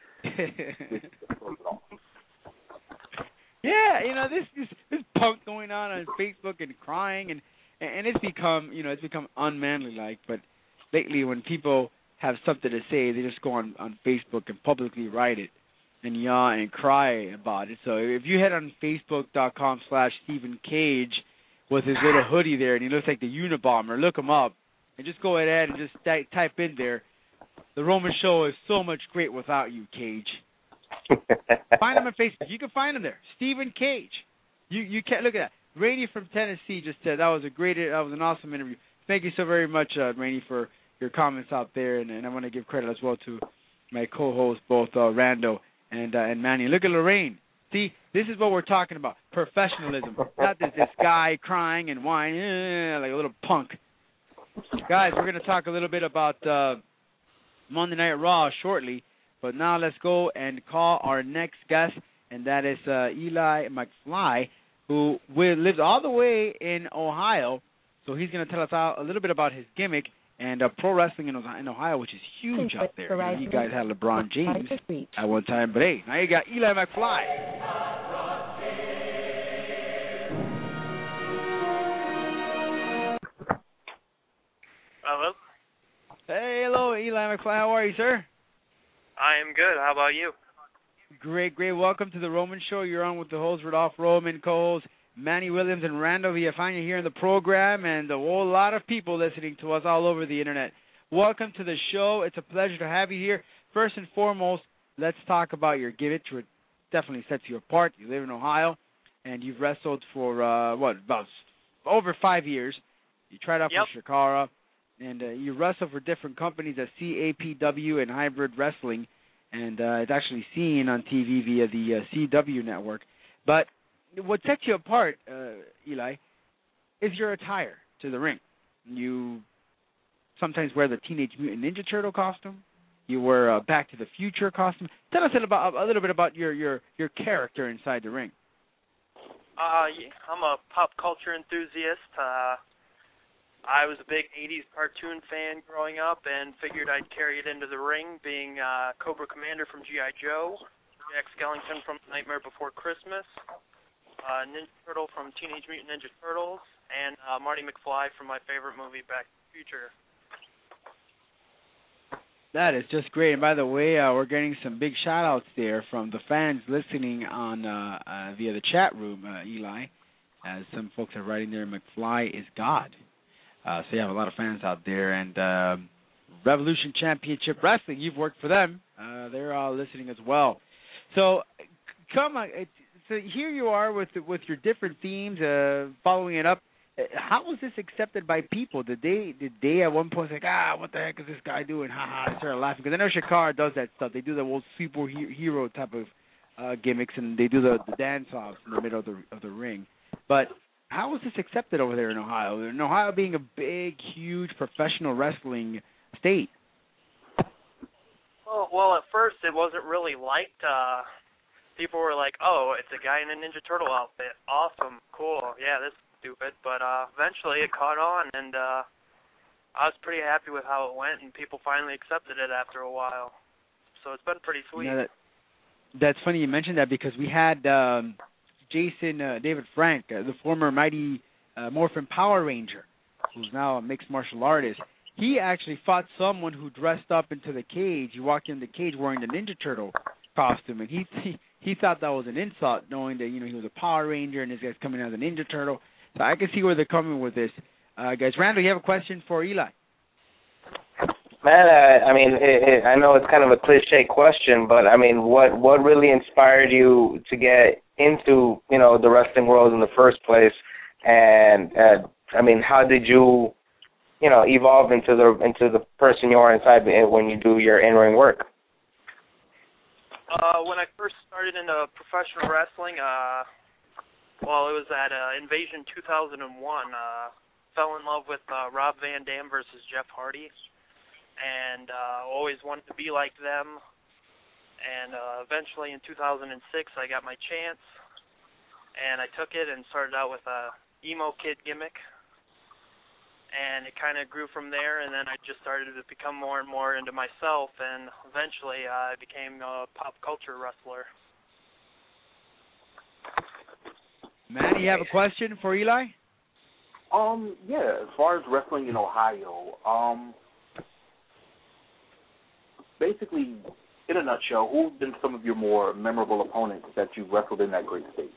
yeah, this punk going on Facebook and crying and it's become unmanly like. But lately, when people have something to say, they just go on Facebook and publicly write it and yaw and cry about it. So if you head on Facebook.com/Stephen Cage with his little hoodie there and he looks like the Unabomber, look him up. And just go ahead and just type in there, the Roman Show is so much great without you, Cage. Find him on Facebook. You can find him there. Stephen Cage. You can't look at that. Rainey from Tennessee just said that was an awesome interview. Thank you so very much, Rainey, for your comments out there. And I want to give credit as well to my co-hosts, both Rando and Manny. Look at Lorraine. See, this is what we're talking about. Professionalism. Not this guy crying and whining like a little punk. Guys, we're going to talk a little bit about Monday Night Raw shortly, but now let's go and call our next guest, and that is Eli McFly, who lives all the way in Ohio, so he's going to tell us a little bit about his gimmick and pro wrestling in Ohio, which is huge out there. You guys had LeBron James at one time, but hey, now you got Eli McFly. Hello? Hey, hello, Eli McFly. How are you, sir? I am good. How about you? Great. Welcome to the Roman Show. You're on with the host, Rodolph Roman, co-hosts Manny Williams and Randall Villafana here in the program, and a whole lot of people listening to us all over the Internet. Welcome to the show. It's a pleasure to have you here. First and foremost, let's talk about your gimmick, which definitely sets you apart. You live in Ohio, and you've wrestled for, about over 5 years. You tried out for Shikara. And you wrestle for different companies at CAPW and Hybrid Wrestling, and it's actually seen on TV via the CW network. But what sets you apart, Eli, is your attire to the ring. You sometimes wear the Teenage Mutant Ninja Turtle costume. You wear a Back to the Future costume. Tell us a little bit about your character inside the ring. I'm a pop culture enthusiast. I was a big 80s cartoon fan growing up and figured I'd carry it into the ring, being Cobra Commander from G.I. Joe, Jack Skellington from Nightmare Before Christmas, Ninja Turtle from Teenage Mutant Ninja Turtles, and Marty McFly from my favorite movie, Back to the Future. That is just great. And by the way, we're getting some big shout-outs there from the fans listening on via the chat room, Eli, as some folks are writing there, McFly is God. So you have a lot of fans out there. And Revolution Championship Wrestling, you've worked for them. They're all listening as well. So come on. So here you are with your different themes, following it up. how was this accepted by people? Did they at one point say, what the heck is this guy doing? Ha ha! They started laughing because I know Shakara does that stuff. They do the old superhero type of gimmicks, and they do the dance offs in the middle of the ring. But how was this accepted over there in Ohio? In Ohio being a big, huge professional wrestling state. Well, at first it wasn't really liked. People were like, "Oh, it's a guy in a Ninja Turtle outfit. Awesome, cool. Yeah, this is stupid." But eventually it caught on, and I was pretty happy with how it went, and people finally accepted it after a while. So it's been pretty sweet. You know, that's funny you mentioned that because we had Jason David Frank, the former Mighty Morphin Power Ranger, who's now a mixed martial artist. He actually fought someone who dressed up into the cage. He walked in the cage wearing the Ninja Turtle costume, and he thought that was an insult, knowing that he was a Power Ranger and this guy's coming out as a Ninja Turtle. So I can see where they're coming with this, guys. Randall, you have a question for Eli? Man, I mean, I know it's kind of a cliche question, but I mean, what really inspired you to get into the wrestling world in the first place? And I mean, how did you evolve into the person you are inside when you do your in-ring work? When I first started into professional wrestling, it was at Invasion 2001. Fell in love with Rob Van Dam versus Jeff Hardy, and always wanted to be like them. And eventually in 2006, I got my chance, and I took it and started out with a emo kid gimmick. And it kind of grew from there, and then I just started to become more and more into myself, and eventually I became a pop culture wrestler. Manny, you have a question for Eli? Yeah, as far as wrestling in Ohio, basically, in a nutshell, who have been some of your more memorable opponents that you've wrestled in that great state?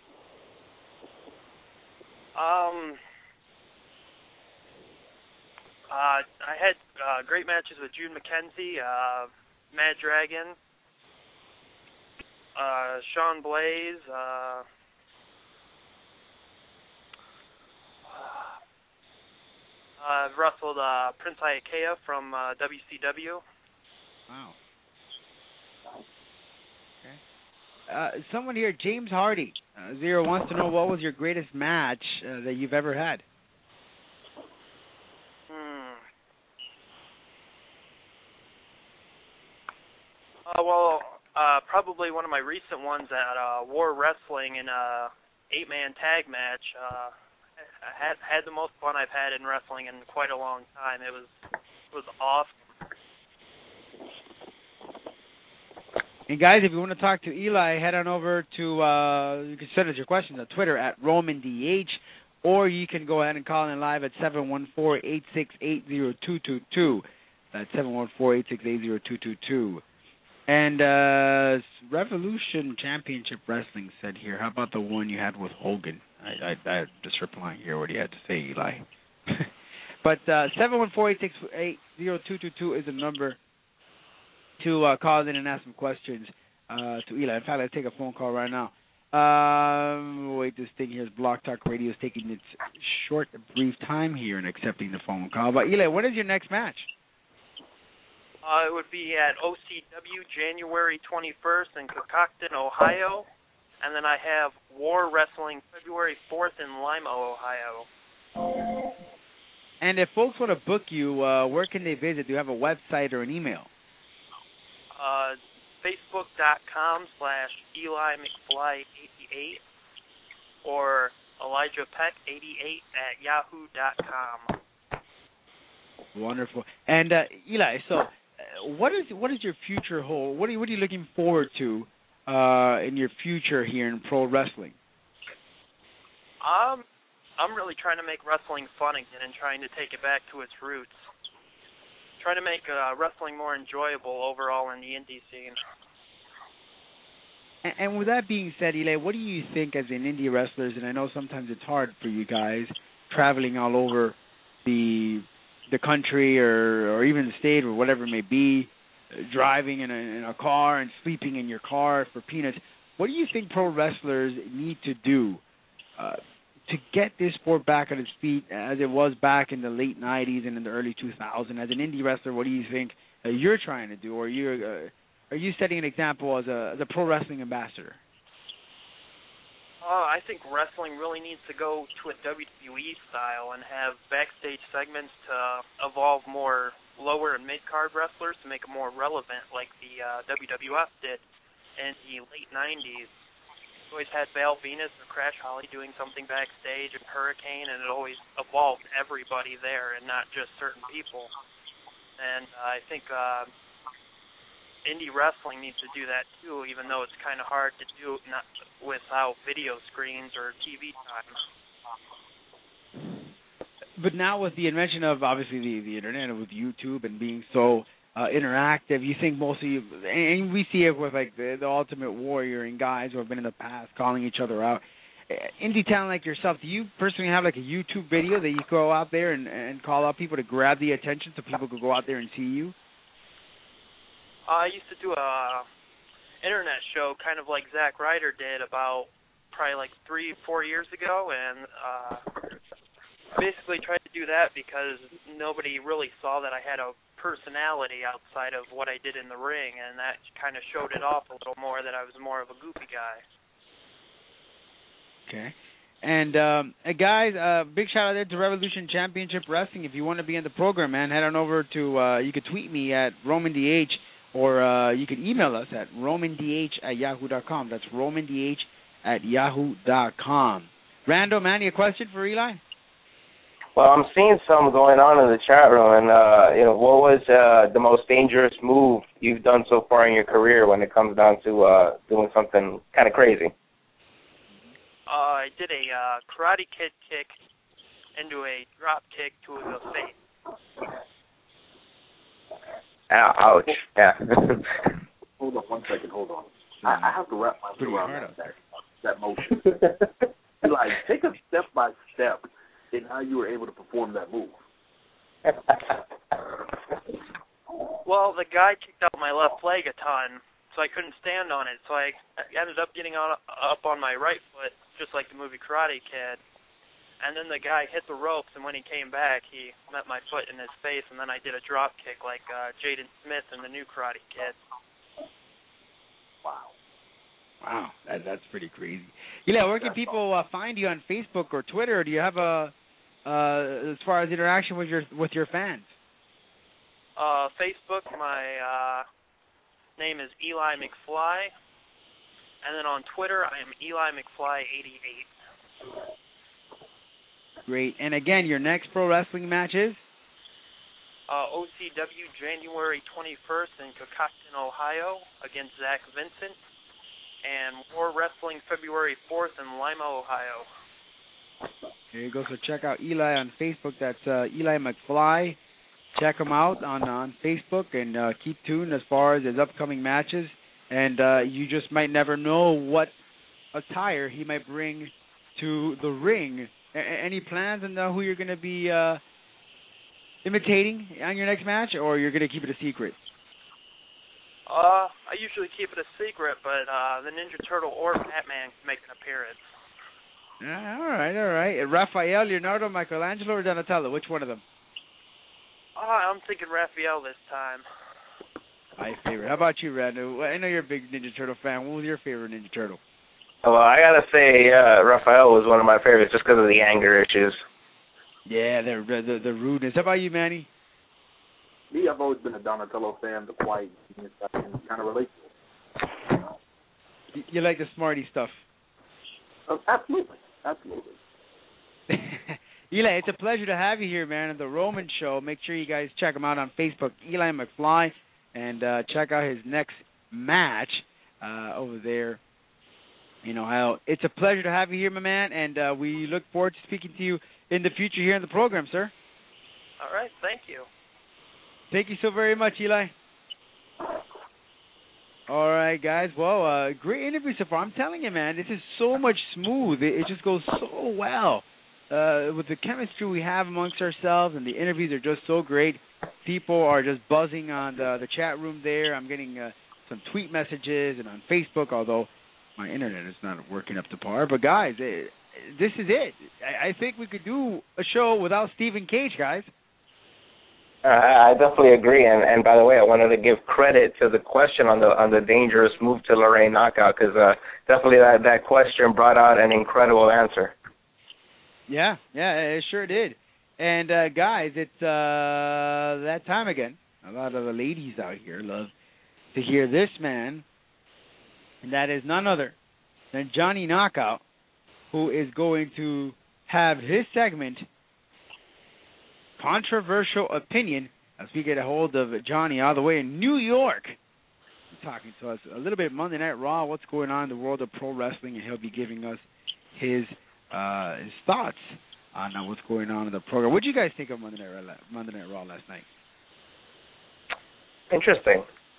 I had great matches with June McKenzie, Mad Dragon, Sean Blaze, I've wrestled Prince Iakea from WCW. Wow. Okay. Someone here, James Hardy, Zero, wants to know what was your greatest match that you've ever had? Probably one of my recent ones at War Wrestling in a 8-man tag match. I had the most fun I've had in wrestling in quite a long time. It was awesome. And guys, if you want to talk to Eli, head on over to you can send us your questions on Twitter at RomanDH, or you can go ahead and call in live at 714-868-0222. That's 714-868-0222. And Revolution Championship Wrestling said here, how about the one you had with Hogan? I just replying here what he had to say, Eli. But 714-868-0222 is the number to call in and ask some questions to Eli. In fact, I'll take a phone call right now. Wait, this thing here is Blog Talk Radio is taking its short, brief time here and accepting the phone call. But Eli, when is your next match? It would be at OCW January 21st in Coococton, Ohio. And then I have War Wrestling February 4th in Lima, Ohio. And if folks want to book you, where can they visit? Do you have a website or an email? Facebook.com/Eli McFly88 or Elijah Peck88 at yahoo.com. Wonderful. And Eli, so what is your future hold? What are you looking forward to in your future here in pro wrestling? I'm really trying to make wrestling fun again and trying to take it back to its roots. Trying to make wrestling more enjoyable overall in the indie scene. And with that being said, Eli, what do you think as an indie wrestlers, and I know sometimes it's hard for you guys traveling all over the country or even the state or whatever it may be, driving in a car and sleeping in your car for peanuts. What do you think pro wrestlers need to do to get this sport back on its feet as it was back in the late 90s and in the early 2000s? As an indie wrestler, what do you think you're trying to do, or are you setting an example as a pro wrestling ambassador? I think wrestling really needs to go to a WWE style and have backstage segments to evolve more lower and mid-card wrestlers to make it more relevant, like the WWF did in the late 90s. We always had Val Venus or Crash Holly doing something backstage and Hurricane, and it always evolved everybody there and not just certain people. And I think indie wrestling needs to do that too, even though it's kind of hard to do not without video screens or TV time. But now with the invention of obviously the internet and with YouTube and being so interactive, you think mostly, and we see it with like the Ultimate Warrior and guys who have been in the past calling each other out. Indie talent like yourself, do you personally have like a YouTube video that you go out there and call out people to grab the attention so people could go out there and see you? I used to do a internet show kind of like Zack Ryder did about probably like 3-4 years ago, and basically tried to do that because nobody really saw that I had a personality outside of what I did in the ring, and that kind of showed it off a little more that I was more of a goofy guy. Okay. And guys, big shout out there to Revolution Championship Wrestling. If you want to be in the program, man, head on over to, you could tweet me at RomanDH, or you can email us at romandh@yahoo.com. That's romandh@yahoo.com. Rando, man, you a question for Eli? Well, I'm seeing some going on in the chat room, and what was the most dangerous move you've done so far in your career when it comes down to doing something kind of crazy? I did a Karate Kid kick into a drop kick to the face. Ouch. Yeah. Hold on 1 second. Hold on. I have to wrap my head around that motion. Like, take a step by step in how you were able to perform that move. Well, the guy kicked out my left leg a ton, so I couldn't stand on it. So I ended up getting up on my right foot, just like the movie Karate Kid. And then the guy hit the ropes, and when he came back, he met my foot in his face, and then I did a drop kick like Jaden Smith in the new Karate Kid. Wow, that's pretty crazy. Eli, where can people find you on Facebook or Twitter? Or do you have as far as interaction with your fans? Facebook, my name is Eli McFly, and then on Twitter, I am Eli McFly88. Great. And again, your next pro wrestling match is? OCW January 21st in Cocockton, Ohio against Zach Vincent, and War Wrestling February 4th in Lima, Ohio. There you go. So check out Eli on Facebook. That's Eli McFly. Check him out on Facebook, and keep tuned as far as his upcoming matches. And you just might never know what attire he might bring to the ring. Any plans on who you're going to be imitating on your next match, or you're going to keep it a secret? I usually keep it a secret, but the Ninja Turtle or Batman can make an appearance. All right. Raphael, Leonardo, Michelangelo, or Donatello? Which one of them? I'm thinking Raphael this time. My favorite. How about you, Rando? I know you're a big Ninja Turtle fan. What was your favorite Ninja Turtle? Well, I gotta say, Raphael was one of my favorites just because of the anger issues. Yeah, the rudeness. How about you, Manny? Me, I've always been a Donatello fan. The quiet genius I can kind of relate to. You like the smarty stuff? Absolutely. Eli, it's a pleasure to have you here, man, at the Roman Show. Make sure you guys check him out on Facebook, Eli McFly, and check out his next match over there in Ohio. It's a pleasure to have you here, my man, and we look forward to speaking to you in the future here in the program, sir. All right, thank you. Thank you so very much, Eli. All right, guys. Well, great interview so far. I'm telling you, man, this is so much smooth. It just goes so well. With the chemistry we have amongst ourselves, and the interviews are just so great. People are just buzzing on the chat room there. I'm getting some tweet messages and on Facebook, although my internet is not working up to par. But, guys, this is it. I think we could do a show without Stephen Cage, guys. I definitely agree, and by the way, I wanted to give credit to the question on the dangerous move to Lorraine knockout, because definitely that question brought out an incredible answer. Yeah, it sure did. And guys, it's that time again. A lot of the ladies out here love to hear this man, and that is none other than Johnny Knockout, who is going to have his segment, Controversial Opinion, as we get a hold of Johnny all the way in New York. He's talking to us a little bit Monday Night Raw, what's going on in the world of pro wrestling, and he'll be giving us his thoughts on what's going on in the program. What did you guys think of Monday Night Raw last night? Interesting.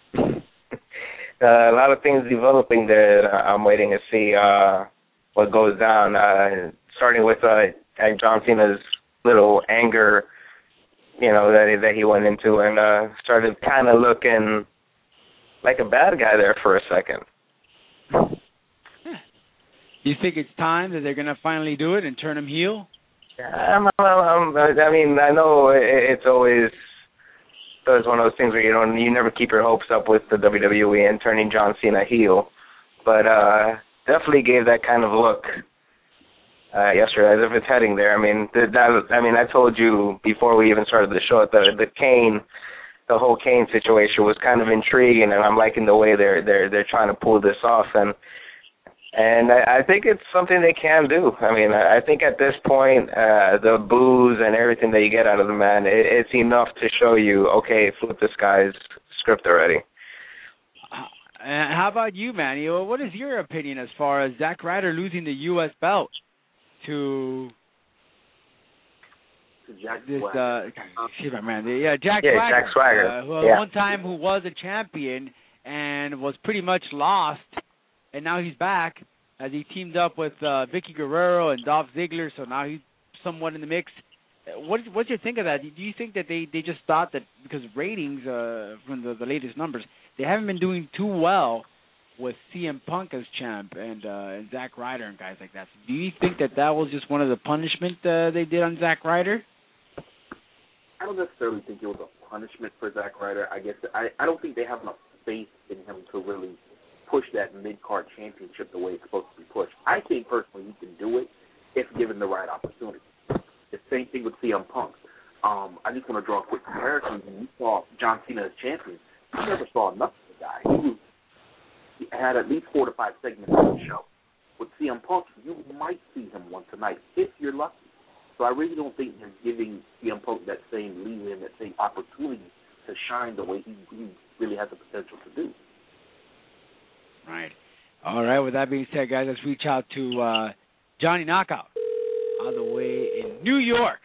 A lot of things developing there. I'm waiting to see what goes down. Starting with John Cena's little anger, that he went into, and started kind of looking like a bad guy there for a second. You think it's time that they're going to finally do it and turn him heel? I mean, I know it's always one of those things where you never keep your hopes up with the WWE and turning John Cena heel, but definitely gave that kind of look yesterday, as if it's heading there. I mean, I told you before we even started the show that the whole Kane situation was kind of intriguing, and I'm liking the way they're trying to pull this off, and I think it's something they can do. I mean, I think at this point, the boos and everything that you get out of the man, it's enough to show you, okay, flip this guy's script already. How about you, Manny? What is your opinion as far as Zack Ryder losing the U.S. belt to Jack this? Swagger. Jack Swagger. Who at one time who was a champion and was pretty much lost. And now he's back as he teamed up with Vicky Guerrero and Dolph Ziggler, so now he's somewhat in the mix. What do you think of that? Do you think that they just thought that because ratings from the latest numbers, they haven't been doing too well with CM Punk as champ and Zack Ryder and guys like that? So do you think that was just one of the punishment they did on Zack Ryder? I don't necessarily think it was a punishment for Zack Ryder. I guess I don't think they have enough faith in him to really push that mid-card championship the way it's supposed to be pushed. I think personally he can do it if given the right opportunity. The same thing with CM Punk. I just want to draw a quick comparison. When you saw John Cena as champion, you never saw enough of the guy. He had at least 4 to 5 segments on the show. With CM Punk, you might see him once a night if you're lucky. So I really don't think they're giving CM Punk that same leeway and that same opportunity to shine the way he really has the potential to do. Right. All right. With that being said, guys, let's reach out to Johnny Knockout all the way in New York.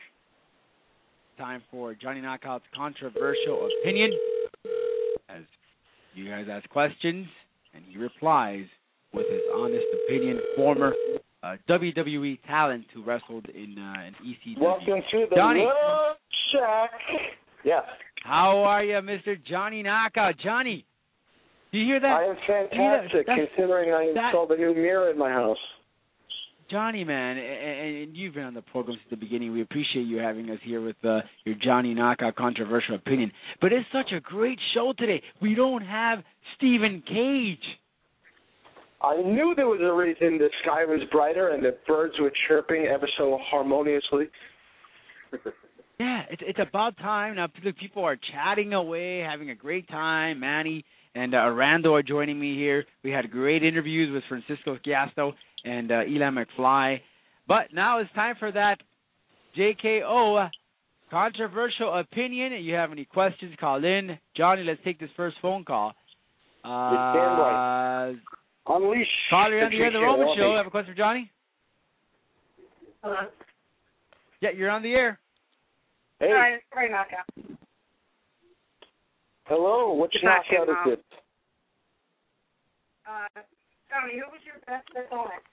Time for Johnny Knockout's Controversial Opinion. As you guys ask questions, and he replies with his honest opinion. Former WWE talent who wrestled in ECW. Welcome to the Johnny. Love Shack. Yes. How are you, Mr. Johnny Knockout? Johnny, do you hear that? I am fantastic, considering I installed a new mirror in my house. Johnny, man, and you've been on the program since the beginning. We appreciate you having us here with your Johnny Knockout Controversial Opinion. But it's such a great show today. We don't have Stephen Cage. I knew there was a reason the sky was brighter and the birds were chirping ever so harmoniously. Yeah, it's about time. Now people are chatting away, having a great time. Manny and Arando are joining me here. We had great interviews with Francisco Giasto and Eli McFly. But now it's time for that JKO Controversial Opinion. If you have any questions, call in. Johnny, let's take this first phone call. You're damn right. Unleash. Caller on the air of the Roman Show. Have a question for Johnny? Hello. Yeah, you're on the air. Hey. Sorry, knockout. Hello. Which knockout is it? Johnny, who was your best opponent?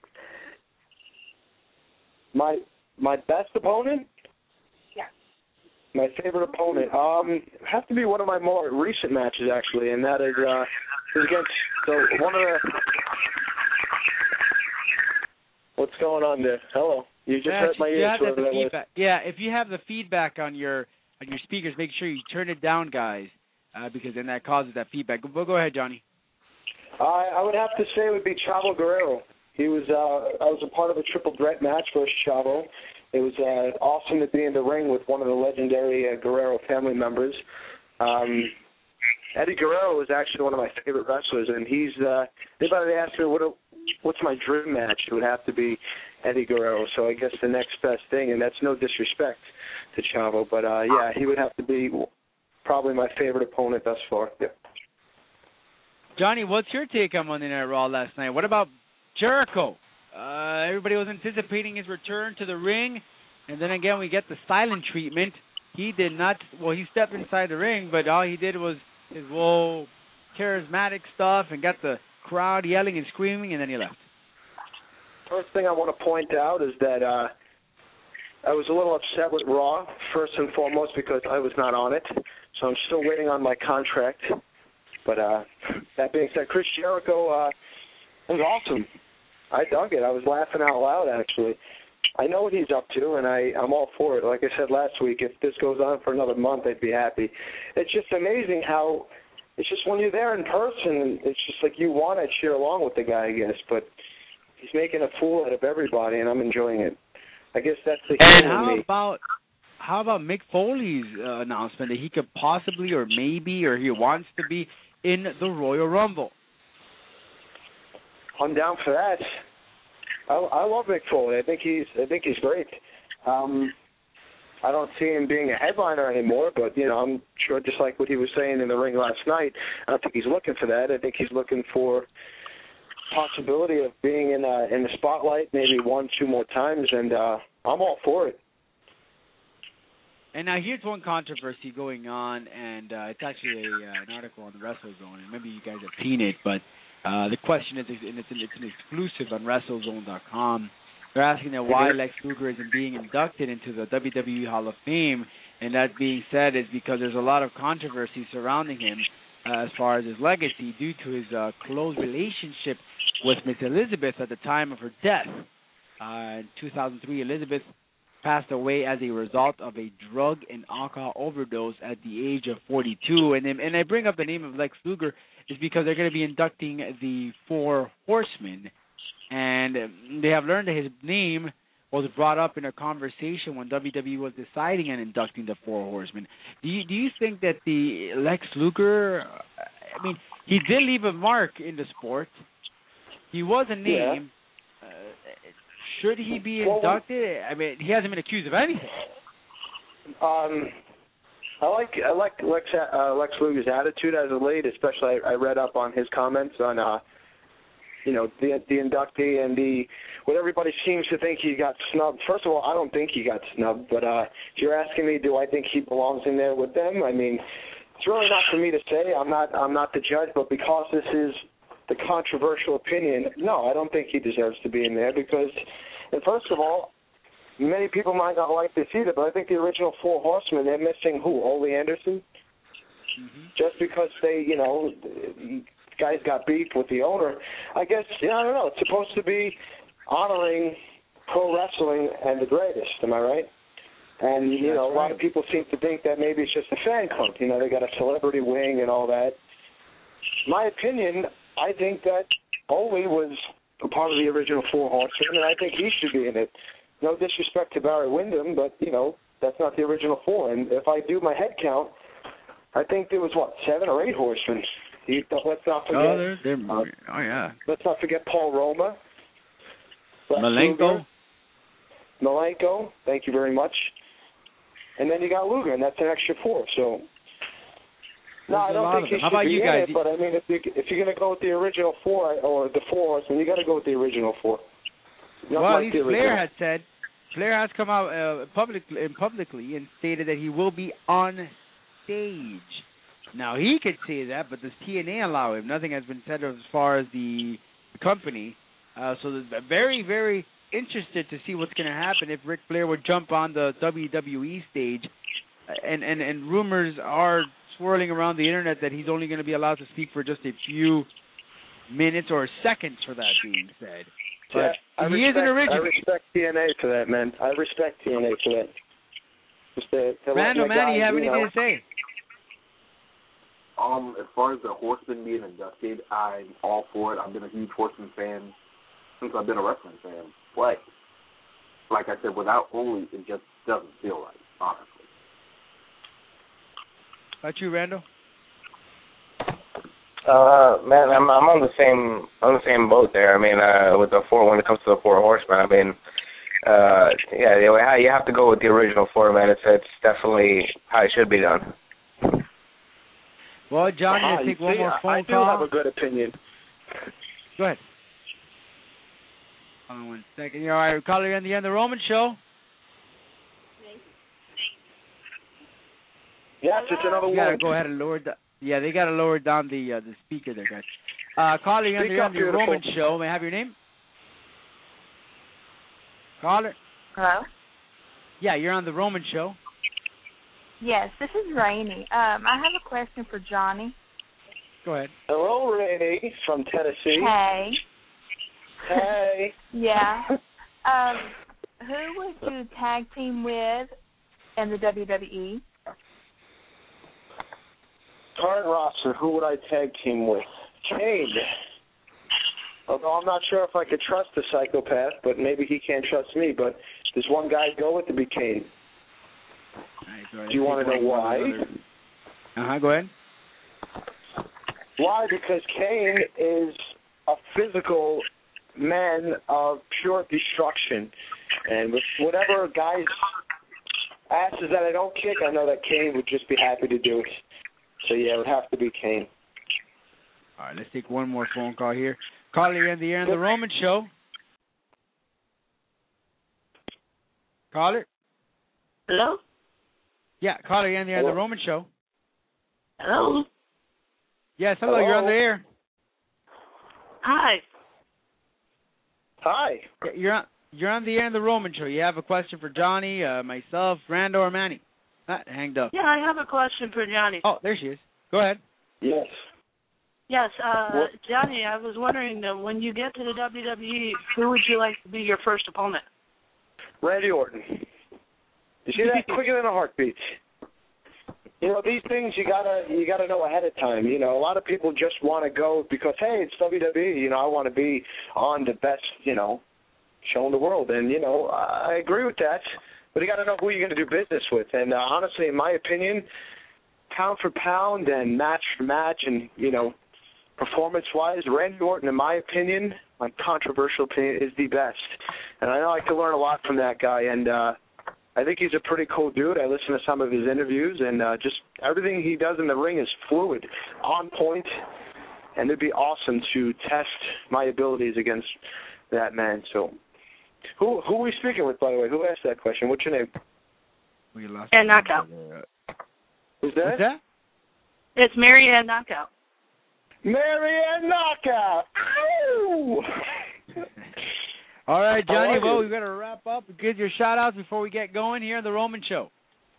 My best opponent? Yeah. My favorite opponent? Have to be one of my more recent matches, actually, and that is against one of the. What's going on there? Hello. You just hurt my ears. If you have the feedback on your speakers, make sure you turn it down, guys, because then that causes that feedback. Go ahead, Johnny. I would have to say it would be Chavo Guerrero. I was a part of a triple threat match versus Chavo. It was awesome to be in the ring with one of the legendary Guerrero family members. Eddie Guerrero was actually one of my favorite wrestlers, and he's. Anybody asked me what's my dream match, it would have to be Eddie Guerrero. So I guess the next best thing, and that's no disrespect to Chavo, but he would have to be probably my favorite opponent thus far. Yep. Johnny, what's your take on Monday Night Raw last night? What about Jericho? Everybody was anticipating his return to the ring, and then again we get the silent treatment. He did not. Well, he stepped inside the ring, but all he did was his whole charismatic stuff and got the crowd yelling and screaming, and then he left. First thing I want to point out is that I was a little upset with Raw, first and foremost, because I was not on it. So I'm still waiting on my contract. But that being said, Chris Jericho was awesome. I dug it. I was laughing out loud, actually. I know what he's up to, and I'm all for it. Like I said last week, if this goes on for another month, I'd be happy. It's just amazing how it's just when you're there in person, it's just like you want to cheer along with the guy, I guess. But he's making a fool out of everybody, and I'm enjoying it. I guess that's the heel in me. How about Mick Foley's announcement that he could possibly or maybe or he wants to be in the Royal Rumble? I'm down for that. I love Mick Foley. I think he's great. I don't see him being a headliner anymore, but I'm sure just like what he was saying in the ring last night, I don't think he's looking for that. I think he's looking for possibility of being in the spotlight maybe 1-2 more times, and I'm all for it. And now here's one controversy going on, and it's actually an article on the WrestleZone, and maybe you guys have seen it, but the question is, and it's an exclusive on WrestleZone.com. They're asking that why Lex Luger isn't being inducted into the WWE Hall of Fame, and that being said is because there's a lot of controversy surrounding him as far as his legacy due to his close relationship with Miss Elizabeth at the time of her death. In 2003, Elizabeth passed away as a result of a drug and alcohol overdose at the age of 42. And I bring up the name of Lex Luger is because they're going to be inducting the Four Horsemen. And they have learned that his name was brought up in a conversation when WWE was deciding on inducting the Four Horsemen. Do you think that the Lex Luger, I mean, he did leave a mark in the sport. He was a name. Yeah. Should he be inducted? I mean, he hasn't been accused of anything. I like Lex Luger's attitude as of late, especially I read up on his comments on the inductee and what everybody seems to think he got snubbed. First of all, I don't think he got snubbed, but if you're asking me, do I think he belongs in there with them? I mean, it's really not for me to say. I'm not the judge, but because this is the controversial opinion, no, I don't think he deserves to be in there because, and first of all, many people might not like this either, but I think the original Four Horsemen, they're missing who? Ole Anderson? Mm-hmm. Just because they, guys got beef with the owner. I guess, I don't know. It's supposed to be honoring pro wrestling and the greatest, am I right? And, a lot of people seem to think that maybe it's just a fan club. They got a celebrity wing and all that. My opinion, I think that Ole was a part of the original Four Horsemen, and I think he should be in it. No disrespect to Barry Windham, but, that's not the original four. And if I do my head count, I think there was, 7 or 8 horsemen. Let's not forget. Yeah. Let's not forget Paul Roma. Malenko. Thank you very much. And then you got Luger, and that's an extra 4. So, no, I don't think he should be in it. But I mean, if you're going to go with the original 4 or the 4 horsemen, you got to go with the original 4. Flair has come out publicly and stated that he will be on stage. Now, he could say that, but does TNA allow him? Nothing has been said as far as the company. So very, very interested to see what's going to happen if Ric Flair would jump on the WWE stage. And rumors are swirling around the Internet that he's only going to be allowed to speak for just a few minutes or seconds, for that being said. But I he is an original. I respect TNA for that, man. I respect TNA for that. Just to Randall, let my man, do guys, you have anything to say? As far as the Horseman being inducted, I'm all for it. I've been a huge Horseman fan since I've been a wrestling fan. But, like I said, without Ole, it just doesn't feel right, honestly. About you, Randall? Man, I'm on the same boat there. I mean, with the four, when it comes to the Four Horsemen, I mean, you have to go with the original format. It's definitely how it should be done. Well, Johnny, let's take one more phone call. I do have a good opinion. Go ahead. Hold on 1 second. You all right? Caller, you're on the end of the Roman show. Yes, it's another You gotta one. go ahead and lower. They gotta lower down the speaker there, guys. Caller, you're on the Roman show. May I have your name? Caller. Hello? Yeah, you're on the Roman show. Yes, this is Rainey. I have a question for Johnny. Go ahead. Hello, Rainey from Tennessee. Hey. Hey. Yeah. Who would you tag team with in the WWE? Current roster, who would I tag team with? Kane. Although I'm not sure if I could trust the psychopath, but maybe he can't trust me. But does one guy go with to be Kane? Right, do you want to know why? Go ahead. Why? Because Kane is a physical man of pure destruction. And with whatever guys' asses that I don't kick, I know that Kane would just be happy to do it. So, yeah, it would have to be Kane. All right, let's take one more phone call here. Caller, you're in the air on the Roman show. Caller? Hello? Yeah, caller, you're in the air on the Roman show. Hello? Yes, hello, you're on the air. Hi. Hi. Yeah, you're on the air on the Roman show. You have a question for Johnny, myself, Rando, or Manny? Hanged up. Yeah, I have a question for Johnny. Oh, there she is. Go ahead. Yes. Yes, Johnny, I was wondering, when you get to the WWE, who would you like to be your first opponent? Randy Orton. You see that? Quicker than a heartbeat. You know, these things you gotta know ahead of time. You know, a lot of people just want to go because, hey, it's WWE. You know, I want to be on the best, show in the world. And, I agree with that. But you got to know who you're going to do business with. And honestly, in my opinion, pound for pound and match for match and, performance-wise, Randy Orton, in my opinion, my controversial opinion, is the best. And I know I can learn a lot from that guy. And I think he's a pretty cool dude. I listen to some of his interviews, and just everything he does in the ring is fluid, on point. And it'd be awesome to test my abilities against that man. So who are we speaking with, by the way? Who asked that question? What's your name? And Knockout. Who's that? What's that? It's Marianne Knockout. Marianne Knockout! Ow! All right, Johnny, well, we've got to wrap up. Give your shout-outs before we get going here on the Roman show.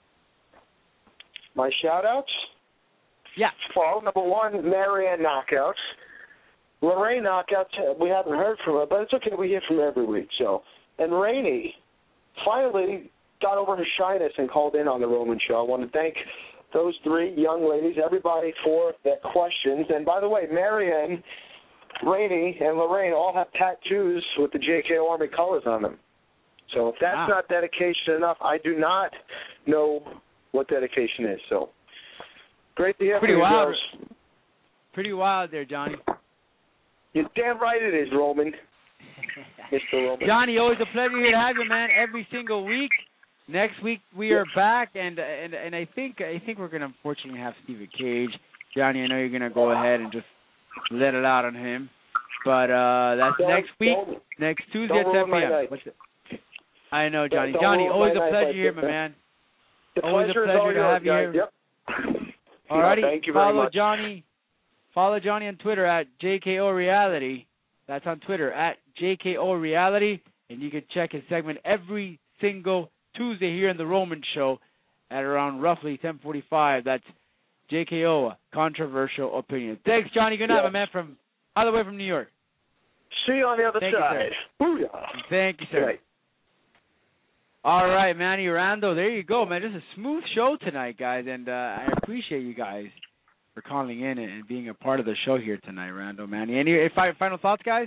My shout-outs? Yeah. Well, number one, Marianne Knockout. Lorraine Knockout, we haven't heard from her, but it's okay. We hear from her every week. So, and Rainey finally got over her shyness and called in on the Roman show. I want to thank those three young ladies, everybody, for their questions. And by the way, Marianne, Rainey, and Lorraine all have tattoos with the JKO Army colors on them. So if that's not dedication enough, I do not know what dedication is. So great to hear from you girls. Pretty wild there, Johnny. You're damn right it is, Roman. Mr. Roman. Johnny, always a pleasure here to have you, man, every single week. Next week we are back, and I think we're going to unfortunately have Stephen Cage. Johnny, I know you're going to go ahead and just let it out on him. But that's next week, next Tuesday at 10 p.m. I know, Johnny. Johnny, always a pleasure here, my man. Always a pleasure to have you here. Yep. All righty. Thank you very much. Follow Johnny on Twitter at JKO Reality. That's on Twitter at JKO Reality. And you can check his segment every single Tuesday here in the Roman Show at around roughly 10:45. That's JKO, Controversial Opinion. Thanks, Johnny. Good night, my man, all the way from New York. See you on the other Thank side. Booyah. Thank you, sir. Right. All right, Manny Rando, there you go, man. This is a smooth show tonight, guys, and I appreciate you guys for calling in and being a part of the show here tonight, Rando, Manny. Any final thoughts, guys?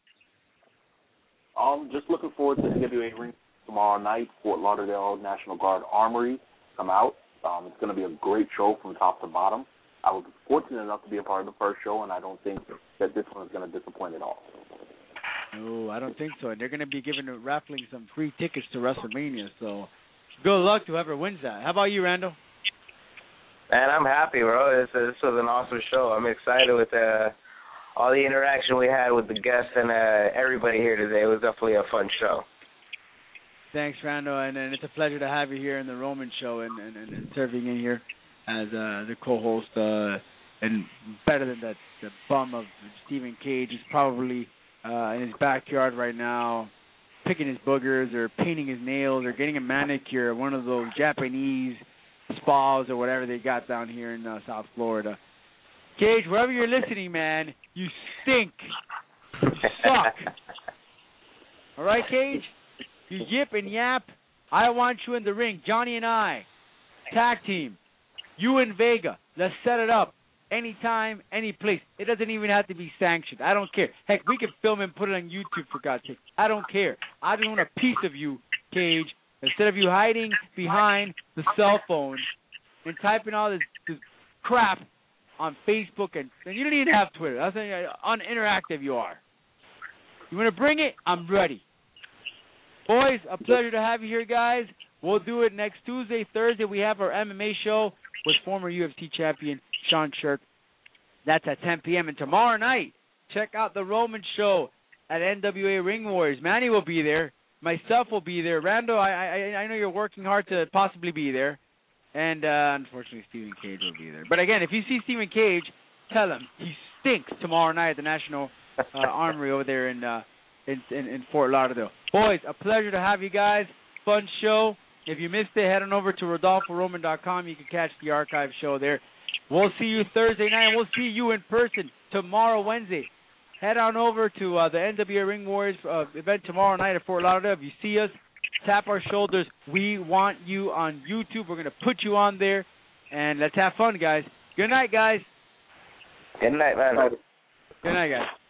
Just looking forward to the NWA ring tomorrow night. Fort Lauderdale National Guard Armory come out. It's going to be a great show from top to bottom. I was fortunate enough to be a part of the first show, and I don't think that this one is going to disappoint at all. No, I don't think so. And they're going to be raffling some free tickets to WrestleMania. So good luck to whoever wins that. How about you, Randall? Man, I'm happy, bro. This was an awesome show. I'm excited with all the interaction we had with the guests and everybody here today. It was definitely a fun show. Thanks, Randall. And it's a pleasure to have you here in the Roman Show and serving in here as the co-host. And better than that, the bum of Stephen Cage is probably in his backyard right now, picking his boogers or painting his nails or getting a manicure at one of those Japanese spas or whatever they got down here in South Florida. Cage, wherever you're listening, man, you stink. You suck. All right, Cage? You yip and yap. I want you in the ring. Johnny and I, tag team. You and Vega. Let's set it up. Anytime, any place. It doesn't even have to be sanctioned. I don't care. Heck, we can film it and put it on YouTube, for God's sake. I don't care. I just want a piece of you, Cage. Instead of you hiding behind the cell phone and typing all this crap on Facebook, and you don't even have Twitter. That's how uninteractive you are. You want to bring it? I'm ready. Boys, a pleasure to have you here, guys. We'll do it next Tuesday, Thursday. We have our MMA show with former UFC champion Sean Shirk. That's at 10 p.m. And tomorrow night, check out the Roman show at NWA Ring Warriors. Manny will be there. Myself will be there. Rando, I know you're working hard to possibly be there. And unfortunately, Stephen Cage will be there. But again, if you see Stephen Cage, tell him he stinks tomorrow night at the National Armory over there in Fort Lauderdale. Boys, a pleasure to have you guys. Fun show. If you missed it, head on over to RodolfoRoman.com. You can catch the archive show there. We'll see you Thursday night, and we'll see you in person tomorrow, Wednesday. Head on over to the NWA Ring Warriors event tomorrow night at Fort Lauderdale. If you see us, tap our shoulders. We want you on YouTube. We're going to put you on there, and let's have fun, guys. Good night, guys. Good night, man. Good night, guys.